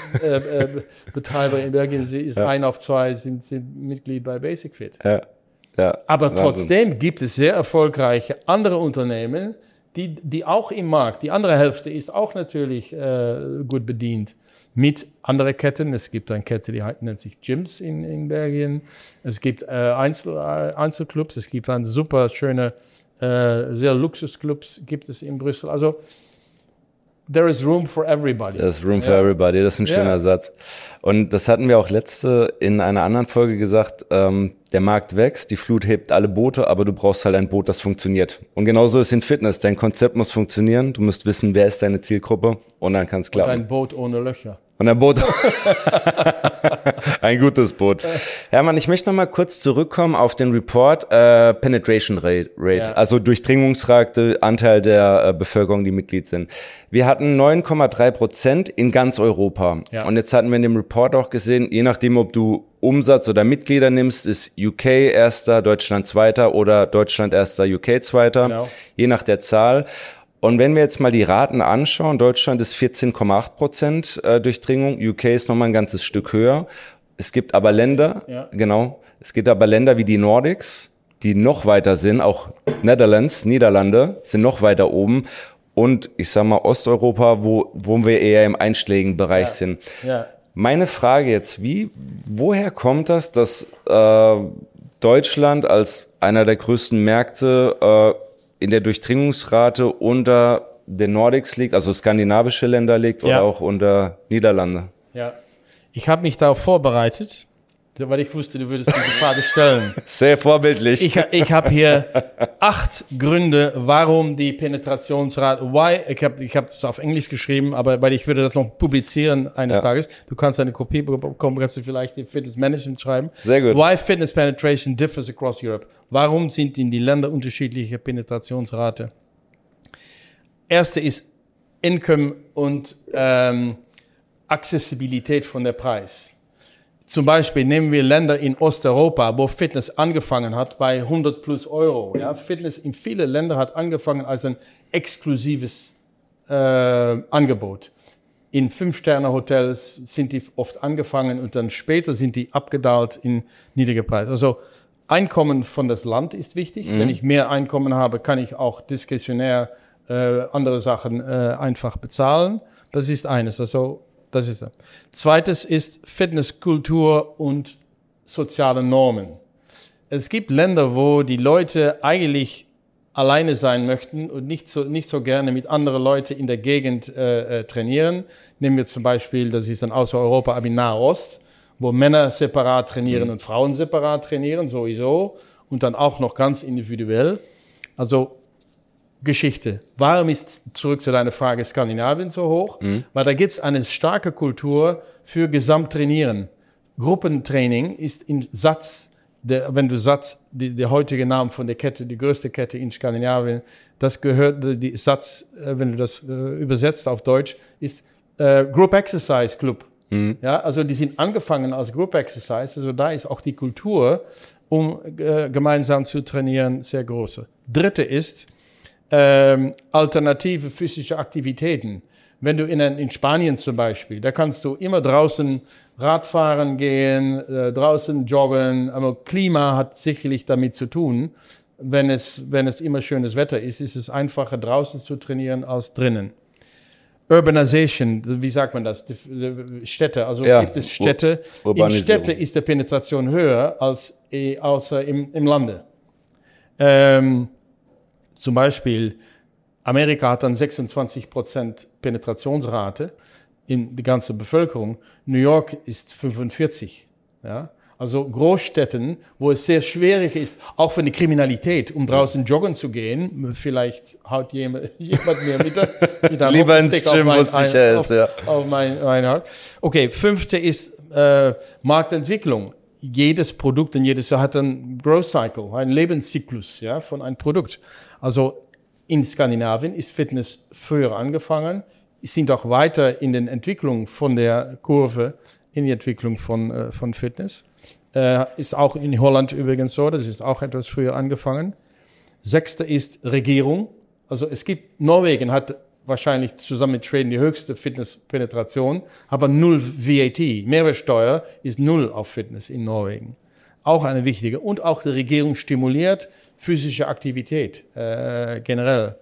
Fitnessbetreiber äh, äh, in Belgien ist ja. ein auf zwei sind, sind Mitglied bei Basic Fit. Ja. Ja. Aber Wahnsinn. Trotzdem gibt es sehr erfolgreiche andere Unternehmen, die, die auch im Markt, die andere Hälfte ist auch natürlich äh, gut bedient mit anderen Ketten. Es gibt eine Kette, die nennt sich Gyms in, in Belgien. Es gibt äh, Einzel, äh, Einzelclubs, es gibt eine super schöne, äh, sehr Luxusclubs gibt es in Brüssel. Also there is room for everybody. There is room for ja. everybody, das ist ein schöner ja. Satz. Und das hatten wir auch letzte in einer anderen Folge gesagt, ähm, der Markt wächst, die Flut hebt alle Boote, aber du brauchst halt ein Boot, das funktioniert. Und genauso ist in Fitness, dein Konzept muss funktionieren, du musst wissen, wer ist deine Zielgruppe und dann kann es klappen. Und ein Boot ohne Löcher. Und ein Boot. Ein gutes Boot. Hermann, ich möchte noch mal kurz zurückkommen auf den Report äh, Penetration Rate, Rate ja. also Durchdringungsrate, Anteil der äh, Bevölkerung, die Mitglied sind. Wir hatten neun Komma drei Prozent in ganz Europa. Ja. Und jetzt hatten wir in dem Report auch gesehen, je nachdem, ob du Umsatz oder Mitglieder nimmst, ist U K erster, Deutschland zweiter oder Deutschland erster, U K zweiter, genau. je nach der Zahl. Und wenn wir jetzt mal die Raten anschauen, Deutschland ist vierzehn Komma acht Prozent äh, Durchdringung, U K ist nochmal ein ganzes Stück höher. Es gibt aber Länder, ja. genau, es gibt aber Länder wie die Nordics, die noch weiter sind, auch Netherlands, Niederlande sind noch weiter oben. Und ich sag mal Osteuropa, wo, wo wir eher im einschlägigen Bereich ja. sind. Ja. Meine Frage jetzt, wie, woher kommt das, dass äh, Deutschland als einer der größten Märkte äh, in der Durchdringungsrate unter den Nordics liegt, also skandinavische Länder liegt ja. oder auch unter Niederlande? Ja, ich habe mich darauf vorbereitet, weil ich wusste, du würdest diese Frage stellen. Sehr vorbildlich. Ich, ich habe hier acht Gründe, warum die Penetrationsrate, why, ich habe ich hab das auf Englisch geschrieben, aber weil ich würde das noch publizieren eines ja. Tages. Du kannst eine Kopie bekommen, kannst du vielleicht im Fitness Management schreiben. Sehr gut. Why Fitness Penetration differs across Europe. Warum sind in die Länder unterschiedliche Penetrationsrate? Erste ist Income und ähm, Accessibilität von der Preis. Zum Beispiel nehmen wir Länder in Osteuropa, wo Fitness angefangen hat bei hundert plus Euro. Ja, Fitness in vielen Ländern hat angefangen als ein exklusives äh, Angebot. In Fünf-Sterne-Hotels sind die oft angefangen und dann später sind die abgedaut in niedrige Preise. Also Einkommen von das Land ist wichtig. Mhm. Wenn ich mehr Einkommen habe, kann ich auch diskretionär äh, andere Sachen äh, einfach bezahlen. Das ist eines. Also das ist das. Zweites ist Fitnesskultur und soziale Normen. Es gibt Länder, wo die Leute eigentlich alleine sein möchten und nicht so, nicht so gerne mit anderen Leuten in der Gegend äh, äh, trainieren. Nehmen wir zum Beispiel, das ist dann außer Europa, aber in Nahost, wo Männer separat trainieren mhm. und Frauen separat trainieren, sowieso. Und dann auch noch ganz individuell. Also Geschichte. Warum ist, zurück zu deiner Frage, Skandinavien so hoch? Mhm. Weil da gibt es eine starke Kultur für Gesamttrainieren. Gruppentraining ist im Satz, der, wenn du Satz, die, der heutige Name von der Kette, die größte Kette in Skandinavien, das gehört, die Satz, wenn du das äh, übersetzt auf Deutsch, ist äh, Group Exercise Club. Mhm. Ja, also die sind angefangen als Group Exercise, also da ist auch die Kultur, um äh, gemeinsam zu trainieren, sehr groß. Dritte ist ähm, alternative physische Aktivitäten. Wenn du in, in Spanien zum Beispiel, da kannst du immer draußen Radfahren gehen, äh, draußen joggen, aber Klima hat sicherlich damit zu tun. Wenn es, wenn es immer schönes Wetter ist, ist es einfacher draußen zu trainieren als drinnen. Urbanization, wie sagt man das? Die, die Städte, also ja, gibt es Städte. Ur- in Städte ist die Penetration höher als äh, außer im, im Lande. Ähm, zum Beispiel Amerika hat dann sechsundzwanzig Prozent Penetrationsrate in die ganze Bevölkerung. New York ist fünfundvierzig. Ja? Also Großstädten, wo es sehr schwierig ist, auch für die Kriminalität, um draußen joggen zu gehen. Vielleicht haut jemand, jemand mir mit, mit einem Lieber ins Gym, wo es sicher ist. Ja. Auf mein, mein Haut. Okay, fünfte ist äh, Marktentwicklung. Jedes Produkt und jedes hat einen Growth Cycle, einen Lebenszyklus, ja, von einem Produkt. Also in Skandinavien ist Fitness früher angefangen, sind auch weiter in den Entwicklung von der Kurve, in die Entwicklung von, äh, von Fitness. Äh, ist auch in Holland übrigens so, das ist auch etwas früher angefangen. Sechste ist Regierung. Also es gibt, Norwegen hat wahrscheinlich zusammen mit Schweden die höchste Fitnesspenetration, aber null V A T. Mehrwertsteuer ist null auf Fitness in Norwegen. Auch eine wichtige. Und auch die Regierung stimuliert physische Aktivität äh, generell.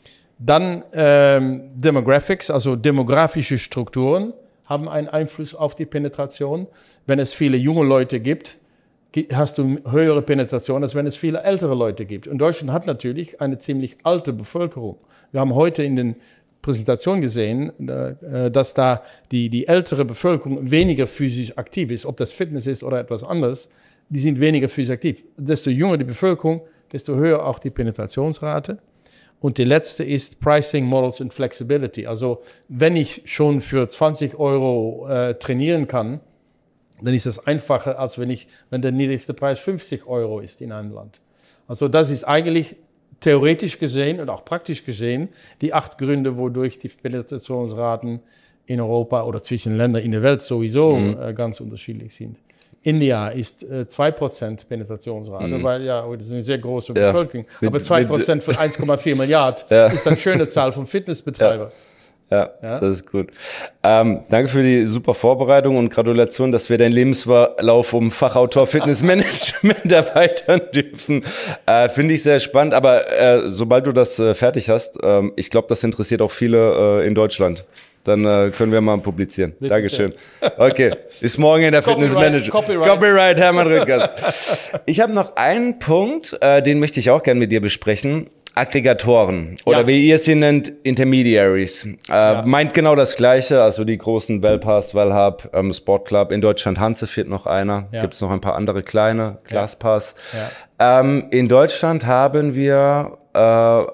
Dann ähm, Demographics, also demografische Strukturen haben einen Einfluss auf die Penetration. Wenn es viele junge Leute gibt, hast du höhere Penetration, als wenn es viele ältere Leute gibt. Und Deutschland hat natürlich eine ziemlich alte Bevölkerung. Wir haben heute in den Präsentationen gesehen, dass da die, die ältere Bevölkerung weniger physisch aktiv ist, ob das Fitness ist oder etwas anderes. Die sind weniger physisch aktiv. Desto jünger die Bevölkerung, desto höher auch die Penetrationsrate. Und die letzte ist Pricing Models and Flexibility. Also wenn ich schon für zwanzig Euro äh, trainieren kann, dann ist es einfacher, als wenn ich, wenn der niedrigste Preis fünfzig Euro ist in einem Land. Also das ist eigentlich theoretisch gesehen und auch praktisch gesehen die acht Gründe, wodurch die Penetrationsraten in Europa oder zwischen Ländern in der Welt sowieso mhm. äh, ganz unterschiedlich sind. India ist äh, zwei Prozent Penetrationsrate, mhm. weil ja, das ist eine sehr große ja. Bevölkerung. Aber zwei Prozent von eins Komma vier Milliarden ja. ist eine schöne Zahl von Fitnessbetreibern. Ja. Ja, ja, das ist gut. Ähm, danke für die super Vorbereitung und Gratulation, dass wir deinen Lebenslauf um Fachautor Fitnessmanagement erweitern dürfen. Äh, Finde ich sehr spannend, aber äh, sobald du das äh, fertig hast, äh, ich glaube, das interessiert auch viele äh, in Deutschland. Dann äh, können wir mal publizieren. Bitte Dankeschön. Schön. Okay, ist morgen in der Fitnessmanager. Copyright, Copyright Hermann Rückers. Ich habe noch einen Punkt, äh, den möchte ich auch gerne mit dir besprechen. Aggregatoren oder ja. wie ihr sie nennt, Intermediaries. Äh, ja. Meint genau das Gleiche, also die großen Wellpass, Wellhub, ähm, Sportclub. In Deutschland Hansefit noch einer. Ja. Gibt es noch ein paar andere kleine, Classpass. Ja. Ähm, in Deutschland haben wir äh,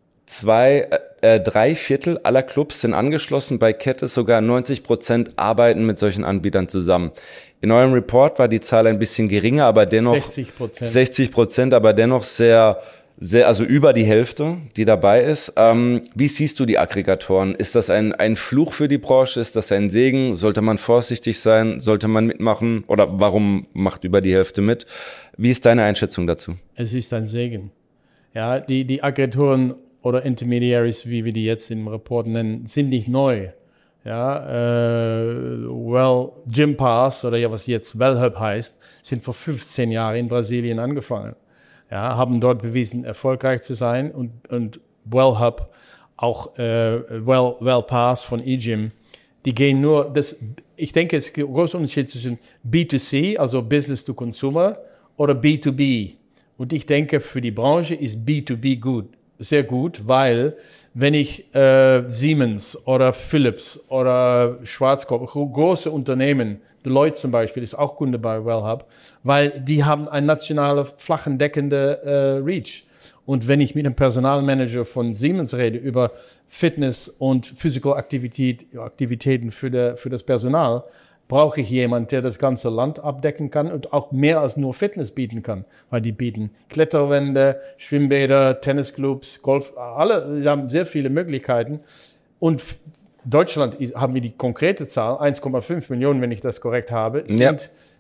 zwei, äh, drei Viertel aller Clubs sind angeschlossen. Bei Kette sogar neunzig Prozent arbeiten mit solchen Anbietern zusammen. In eurem Report war die Zahl ein bisschen geringer, aber dennoch sechzig Prozent, sechzig Prozent, aber dennoch sehr Sehr, also über die Hälfte, die dabei ist. Ähm, wie siehst du die Aggregatoren? Ist das ein, ein Fluch für die Branche? Ist das ein Segen? Sollte man vorsichtig sein? Sollte man mitmachen? Oder warum macht über die Hälfte mit? Wie ist deine Einschätzung dazu? Es ist ein Segen. Ja, die, die Aggregatoren oder Intermediaries, wie wir die jetzt im Report nennen, sind nicht neu. Ja, äh, well, Gympass oder ja, was jetzt Wellhub heißt, sind vor fünfzehn Jahren in Brasilien angefangen. Ja, haben dort bewiesen, erfolgreich zu sein und, und Wellhub, auch äh, well, Wellpass von eGym, die gehen nur, das, ich denke, es gibt einen großen Unterschied zwischen B zwei C, also Business to Consumer, oder B zwei B. Und ich denke, für die Branche ist B zwei B gut, sehr gut, weil wenn ich äh, Siemens oder Philips oder Schwarzkopf, große Unternehmen, Deloitte zum Beispiel ist auch Kunde bei Wellhub, weil die haben ein nationale, flächendeckende äh, Reach. Und wenn ich mit einem Personalmanager von Siemens rede über Fitness und Physical Aktivität, Aktivitäten für, der, für das Personal, brauche ich jemanden, der das ganze Land abdecken kann und auch mehr als nur Fitness bieten kann. Weil die bieten Kletterwände, Schwimmbäder, Tennisclubs, Golf, alle, die haben sehr viele Möglichkeiten. Und Deutschland haben wir die konkrete Zahl, eins Komma fünf Millionen, wenn ich das korrekt habe, sind ja.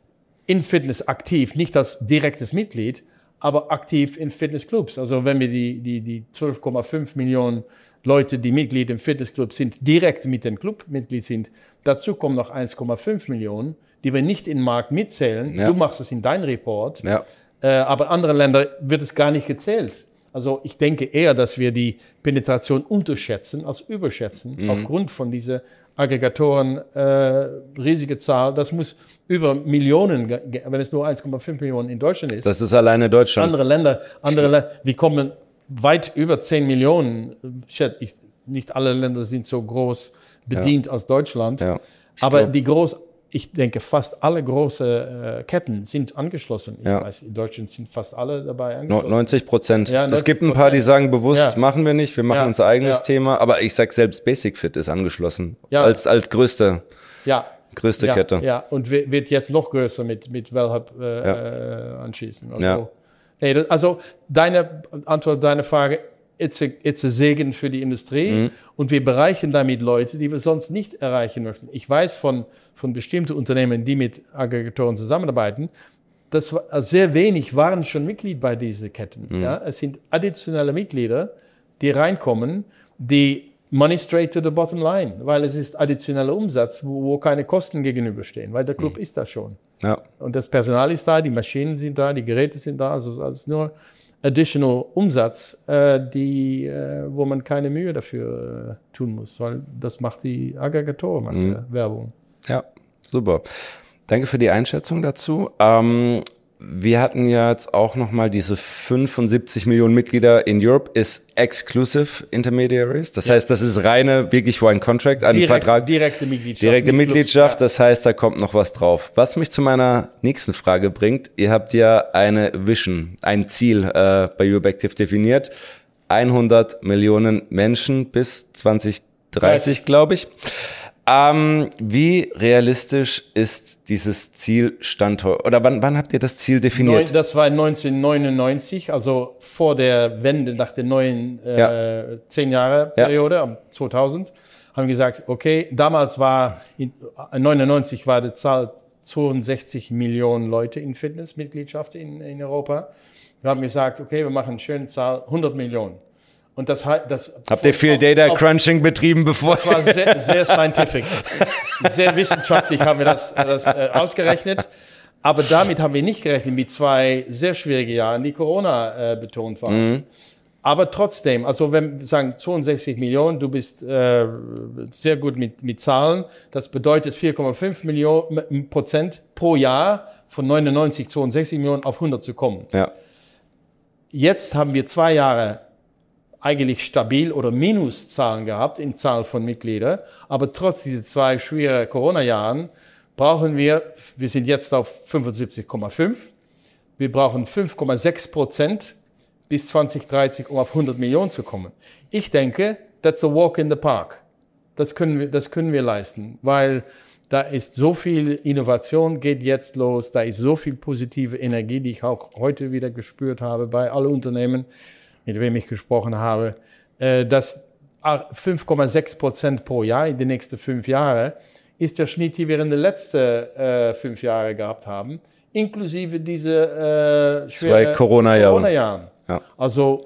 in Fitness aktiv, nicht als direktes Mitglied, aber aktiv in Fitnessclubs. Also wenn wir die, die, die zwölf Komma fünf Millionen Leute, die Mitglied im Fitnessclub sind, direkt mit dem Club Mitglied sind, dazu kommen noch eins Komma fünf Millionen, die wir nicht in den Markt mitzählen. Ja. Du machst es in deinem Report, ja. äh, aber in anderen Ländern wird es gar nicht gezählt. Also ich denke eher, dass wir die Penetration unterschätzen als überschätzen, mhm. aufgrund von dieser Aggregatoren, äh, riesige Zahl. Das muss über Millionen, wenn es nur eins Komma fünf Millionen in Deutschland ist. Das ist alleine Deutschland. Andere Länder, andere Länder, wir kommen weit über zehn Millionen. Ich, nicht alle Länder sind so groß bedient ja. als Deutschland. Ja. Aber glaub, die groß, ich denke, fast alle großen äh, Ketten sind angeschlossen. Ich ja. weiß, in Deutschland sind fast alle dabei angeschlossen. neunzig Prozent. Ja, es gibt ein paar, die sagen bewusst, ja. machen wir nicht, wir machen ja. unser eigenes ja. Thema. Aber ich sag selbst, Basic Fit ist angeschlossen. Ja. Als, als größte, ja. größte ja. Kette. Ja, und wird jetzt noch größer mit, mit Wellhub äh, ja. anschließen. Also, ja. nee, das, also deine Antwort, deine Frage, it's a, it's a Segen für die Industrie mhm. und wir bereichen damit Leute, die wir sonst nicht erreichen möchten. Ich weiß von, von bestimmten Unternehmen, die mit Aggregatoren zusammenarbeiten, dass sehr wenig waren schon Mitglied bei diesen Ketten. Mhm. Ja? Es sind additionelle Mitglieder, die reinkommen, die money straight to the bottom line, weil es ist additioneller Umsatz, wo, wo keine Kosten gegenüberstehen, weil der Club mhm. ist da schon. Ja. Und das Personal ist da, die Maschinen sind da, die Geräte sind da, also, also nur additional Umsatz, äh, die, äh, wo man keine Mühe dafür äh, tun muss, weil das macht die Aggregatoren, macht mhm. Werbung. Ja, super. Danke für die Einschätzung dazu. Ähm, wir hatten ja jetzt auch nochmal diese fünfundsiebzig Millionen Mitglieder in Europe ist exclusive Intermediaries. Das ja. heißt, das ist reine, wirklich wo ein Contract, ein Direkt, Vertrag. Direkte Mitgliedschaft. Direkte Mitgliedschaft, ja. Das heißt, da kommt noch was drauf. Was mich zu meiner nächsten Frage bringt, ihr habt ja eine Vision, ein Ziel äh, bei Europe-Active definiert. hundert Millionen Menschen bis zwanzig dreißig, glaube ich. Ähm, wie realistisch ist dieses Ziel Stand heute? Oder wann, wann habt ihr das Ziel definiert? Das war neunzehnhundertneunundneunzig, also vor der Wende nach der neuen äh, ja. zehn Jahre Periode, ja. zweitausend, haben wir gesagt, okay, damals war, in neunundneunzig war die Zahl zweiundsechzig Millionen Leute in Fitnessmitgliedschaft in, in Europa. Wir haben gesagt, okay, wir machen eine schöne Zahl, hundert Millionen. Und das, das Habt ihr viel Data Crunching betrieben, bevor? Das war sehr, sehr scientific. Sehr wissenschaftlich haben wir das, das äh, ausgerechnet. Aber damit haben wir nicht gerechnet mit zwei sehr schwierigen Jahren, die Corona äh, betont waren. Mhm. Aber trotzdem, also wenn wir sagen zweiundsechzig Millionen, du bist äh, sehr gut mit, mit Zahlen. Das bedeutet vier Komma fünf Millionen Prozent pro Jahr von neunundneunzig, zweiundsechzig Millionen auf hundert zu kommen. Ja. Jetzt haben wir zwei Jahre eigentlich stabil oder Minuszahlen gehabt in Zahl von Mitgliedern. Aber trotz dieser zwei schwierigen Corona-Jahren brauchen wir, wir sind jetzt auf fünfundsiebzig Komma fünf, wir brauchen fünf Komma sechs Prozent bis zwanzig dreißig, um auf hundert Millionen zu kommen. Ich denke, that's a walk in the park. Das können wir, das können wir leisten, weil da ist so viel Innovation, geht jetzt los, da ist so viel positive Energie, die ich auch heute wieder gespürt habe bei allen Unternehmen, mit wem ich gesprochen habe, dass fünf Komma sechs Prozent pro Jahr in den nächsten fünf Jahren ist der Schnitt, den wir in den letzten äh, fünf Jahren gehabt haben, inklusive diese äh, zwei Corona-Jahren. Corona-Jahren. Ja. Also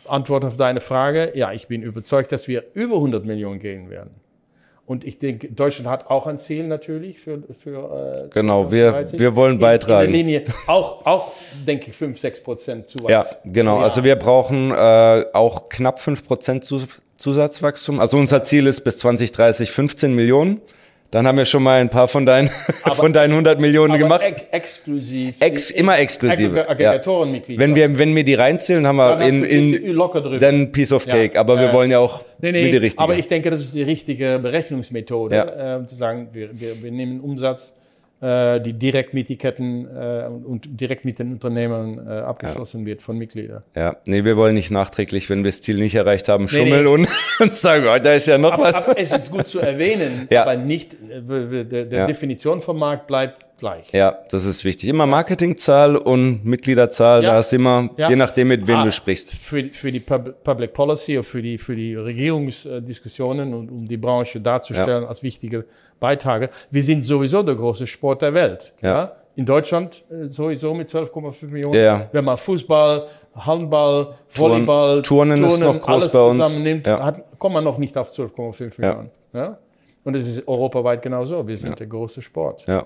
Antwort auf deine Frage, ja, ich bin überzeugt, dass wir über hundert Millionen gehen werden. Und ich denke, Deutschland hat auch ein Ziel natürlich für... für äh, genau, wir, wir wollen beitragen. In der Linie auch, auch denke ich, fünf, sechs Prozent Zuwachs. Ja, genau. Ja. Also wir brauchen äh, auch knapp fünf Prozent Zusatzwachstum. Also unser Ziel ist bis zwanzig dreißig fünfzehn Millionen. Dann haben wir schon mal ein paar von deinen, aber, von deinen hundert Millionen aber gemacht. Ex exklusiv. Ex, immer exklusiv. Ag Aggregatorenmitglieder. Ja. Wenn wir, wenn wir die reinzählen, haben wir dann in, in locker drüber. dann Piece of Cake. Ja. Aber wir äh, wollen ja auch nee, nee, die richtige. Aber ich denke, das ist die richtige Berechnungsmethode, ja. äh, zu sagen, wir, wir, wir nehmen Umsatz, äh, die direkt mit die Ketten äh, und direkt mit den Unternehmen äh, abgeschlossen ja. wird von Mitgliedern. Ja, nee, wir wollen nicht nachträglich, wenn wir das Ziel nicht erreicht haben, schummeln nee, nee. Und, und sagen, oh, da ist ja noch aber, was. Aber es ist gut zu erwähnen, ja. aber nicht, der, der ja. Definition vom Markt bleibt gleich. Ja, das ist wichtig. Immer Marketingzahl und Mitgliederzahl, ja. da ist immer, ja. je nachdem, mit wem ah, du sprichst. Für, für die Pub Public Policy oder für die, für die Regierungsdiskussionen und um die Branche darzustellen ja. als wichtige Beiträge. Wir sind sowieso der große Sport der Welt. Ja. Ja? In Deutschland sowieso mit zwölf Komma fünf Millionen. Ja. Wenn man Fußball, Handball, Volleyball, Turnen, Turnen ist noch groß alles bei uns. Zusammennimmt, ja. hat, kommt man noch nicht auf zwölf Komma fünf Millionen. Ja. Ja? Und es ist europaweit genauso. Wir sind ja. der große Sport. Ja.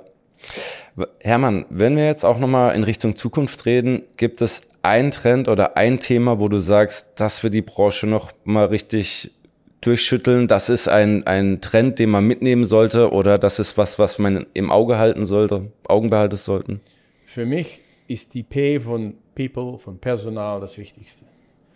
Hermann, wenn wir jetzt auch nochmal in Richtung Zukunft reden, gibt es einen Trend oder ein Thema, wo du sagst, das wird die Branche noch mal richtig durchschütteln, das ist ein, ein Trend, den man mitnehmen sollte oder das ist was, was man im Auge halten sollte, Augen behalten sollten? Für mich ist die P von People, von Personal das Wichtigste.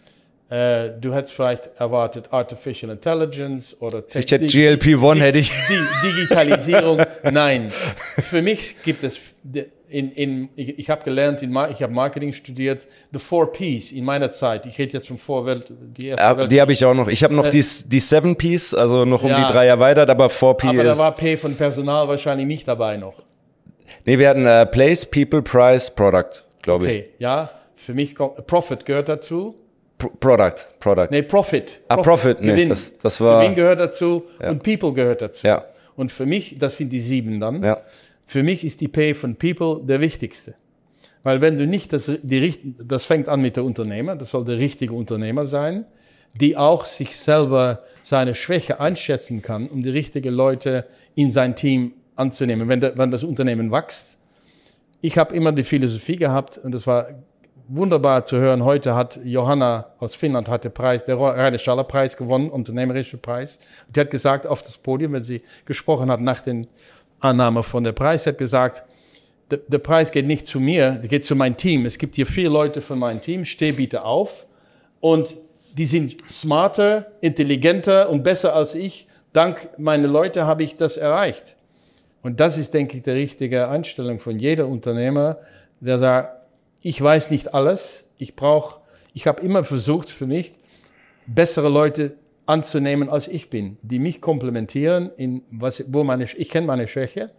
Äh, du hättest vielleicht erwartet Artificial Intelligence oder Technik. Ich hätte G L P eins, hätte ich. Die Digitalisierung, nein. Für mich gibt es, in, in, ich, ich habe gelernt, in, ich habe Marketing studiert, the four Ps in meiner Zeit. Ich rede jetzt von Vorwelt, die erste ja, Welt. Die habe ich auch noch. Ich habe noch äh, die, die seven Ps, also noch um ja, die drei erweitert, aber four P aber ist... Aber da war P von Personal wahrscheinlich nicht dabei noch. Nee, wir hatten äh, Place, People, Price, Product, glaube okay, ich. Okay, ja. Für mich kommt, Profit gehört dazu. Pro Product, Product. Nee, Profit. Ah, Profit, nee, Gewinn. Das, das war... Gewinn gehört dazu ja. und People gehört dazu. Ja. Und für mich, das sind die sieben dann, ja. für mich ist die P von People der wichtigste. Weil wenn du nicht, das, die, das fängt an mit der Unternehmer, das soll der richtige Unternehmer sein, die auch sich selber seine Schwäche einschätzen kann, um die richtigen Leute in sein Team anzunehmen, wenn, der, wenn das Unternehmen wächst. Ich habe immer die Philosophie gehabt und das war wunderbar zu hören. Heute hat Johanna aus Finnland hat den Preis, der Rainer Schaller Preis gewonnen, unternehmerischer Preis. Die hat gesagt auf das Podium, wenn sie gesprochen hat nach der Annahme von der Preis, hat gesagt, der, der Preis geht nicht zu mir, der geht zu meinem Team. Es gibt hier vier Leute von meinem Team, steh bitte auf. Und die sind smarter, intelligenter und besser als ich. Dank meiner Leute habe ich das erreicht. Und das ist, denke ich, die richtige Einstellung von jeder Unternehmer, der sagt, ich weiß nicht alles, ich brauche, ich habe immer versucht für mich, bessere Leute anzunehmen, als ich bin, die mich komplementieren, in was, wo meine, ich kenne meine Schwäche.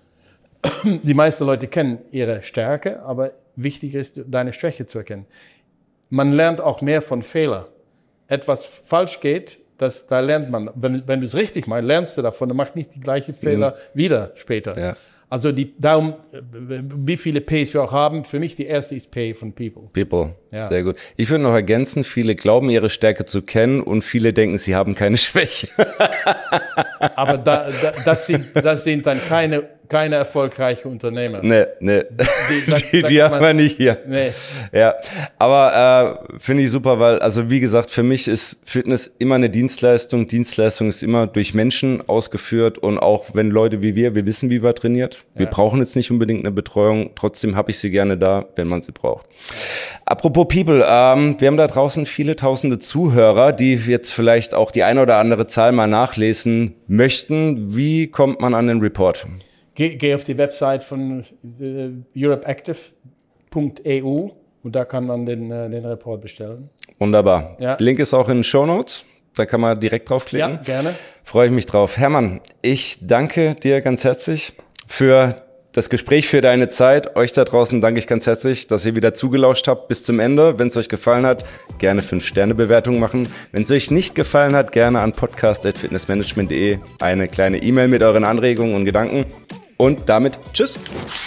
Die meisten Leute kennen ihre Stärke, aber wichtig ist, deine Schwäche zu erkennen. Man lernt auch mehr von Fehlern. Etwas falsch geht, das, da lernt man. Wenn, wenn du es richtig machst, lernst du davon, du machst nicht die gleichen Fehler mhm. wieder später. Ja. Also die, darum, wie viele Ps wir auch haben, für mich die erste ist P von People. People, ja. Sehr gut. Ich würde noch ergänzen, viele glauben ihre Stärke zu kennen und viele denken, sie haben keine Schwäche. Aber da, da, das, sind, das sind dann keine, keine erfolgreichen Unternehmer. Nee, nee, die, das, die, die haben wir nicht hier. Nee. Ja, aber äh, finde ich super, weil, also wie gesagt, für mich ist Fitness immer eine Dienstleistung. Dienstleistung ist immer durch Menschen ausgeführt und auch wenn Leute wie wir, wir wissen, wie wir trainiert. Wir ja. brauchen jetzt nicht unbedingt eine Betreuung, trotzdem habe ich sie gerne da, wenn man sie braucht. Ja. Apropos People, ähm, wir haben da draußen viele tausende Zuhörer, die jetzt vielleicht auch die eine oder andere Zahl mal nachlesen möchten. Wie kommt man an den Report? Geh, geh auf die Website von äh, europeactive punkt e u und da kann man den, äh, den Report bestellen. Wunderbar. Ja. Link ist auch in den Shownotes. Da kann man direkt draufklicken. Ja, gerne. Freue ich mich drauf. Hermann, ich danke dir ganz herzlich für das Gespräch, für deine Zeit. Euch da draußen danke ich ganz herzlich, dass ihr wieder zugelauscht habt bis zum Ende. Wenn es euch gefallen hat, gerne fünf Sterne Bewertung machen. Wenn es euch nicht gefallen hat, gerne an podcast at fitnessmanagement punkt de eine kleine E-Mail mit euren Anregungen und Gedanken. Und damit tschüss.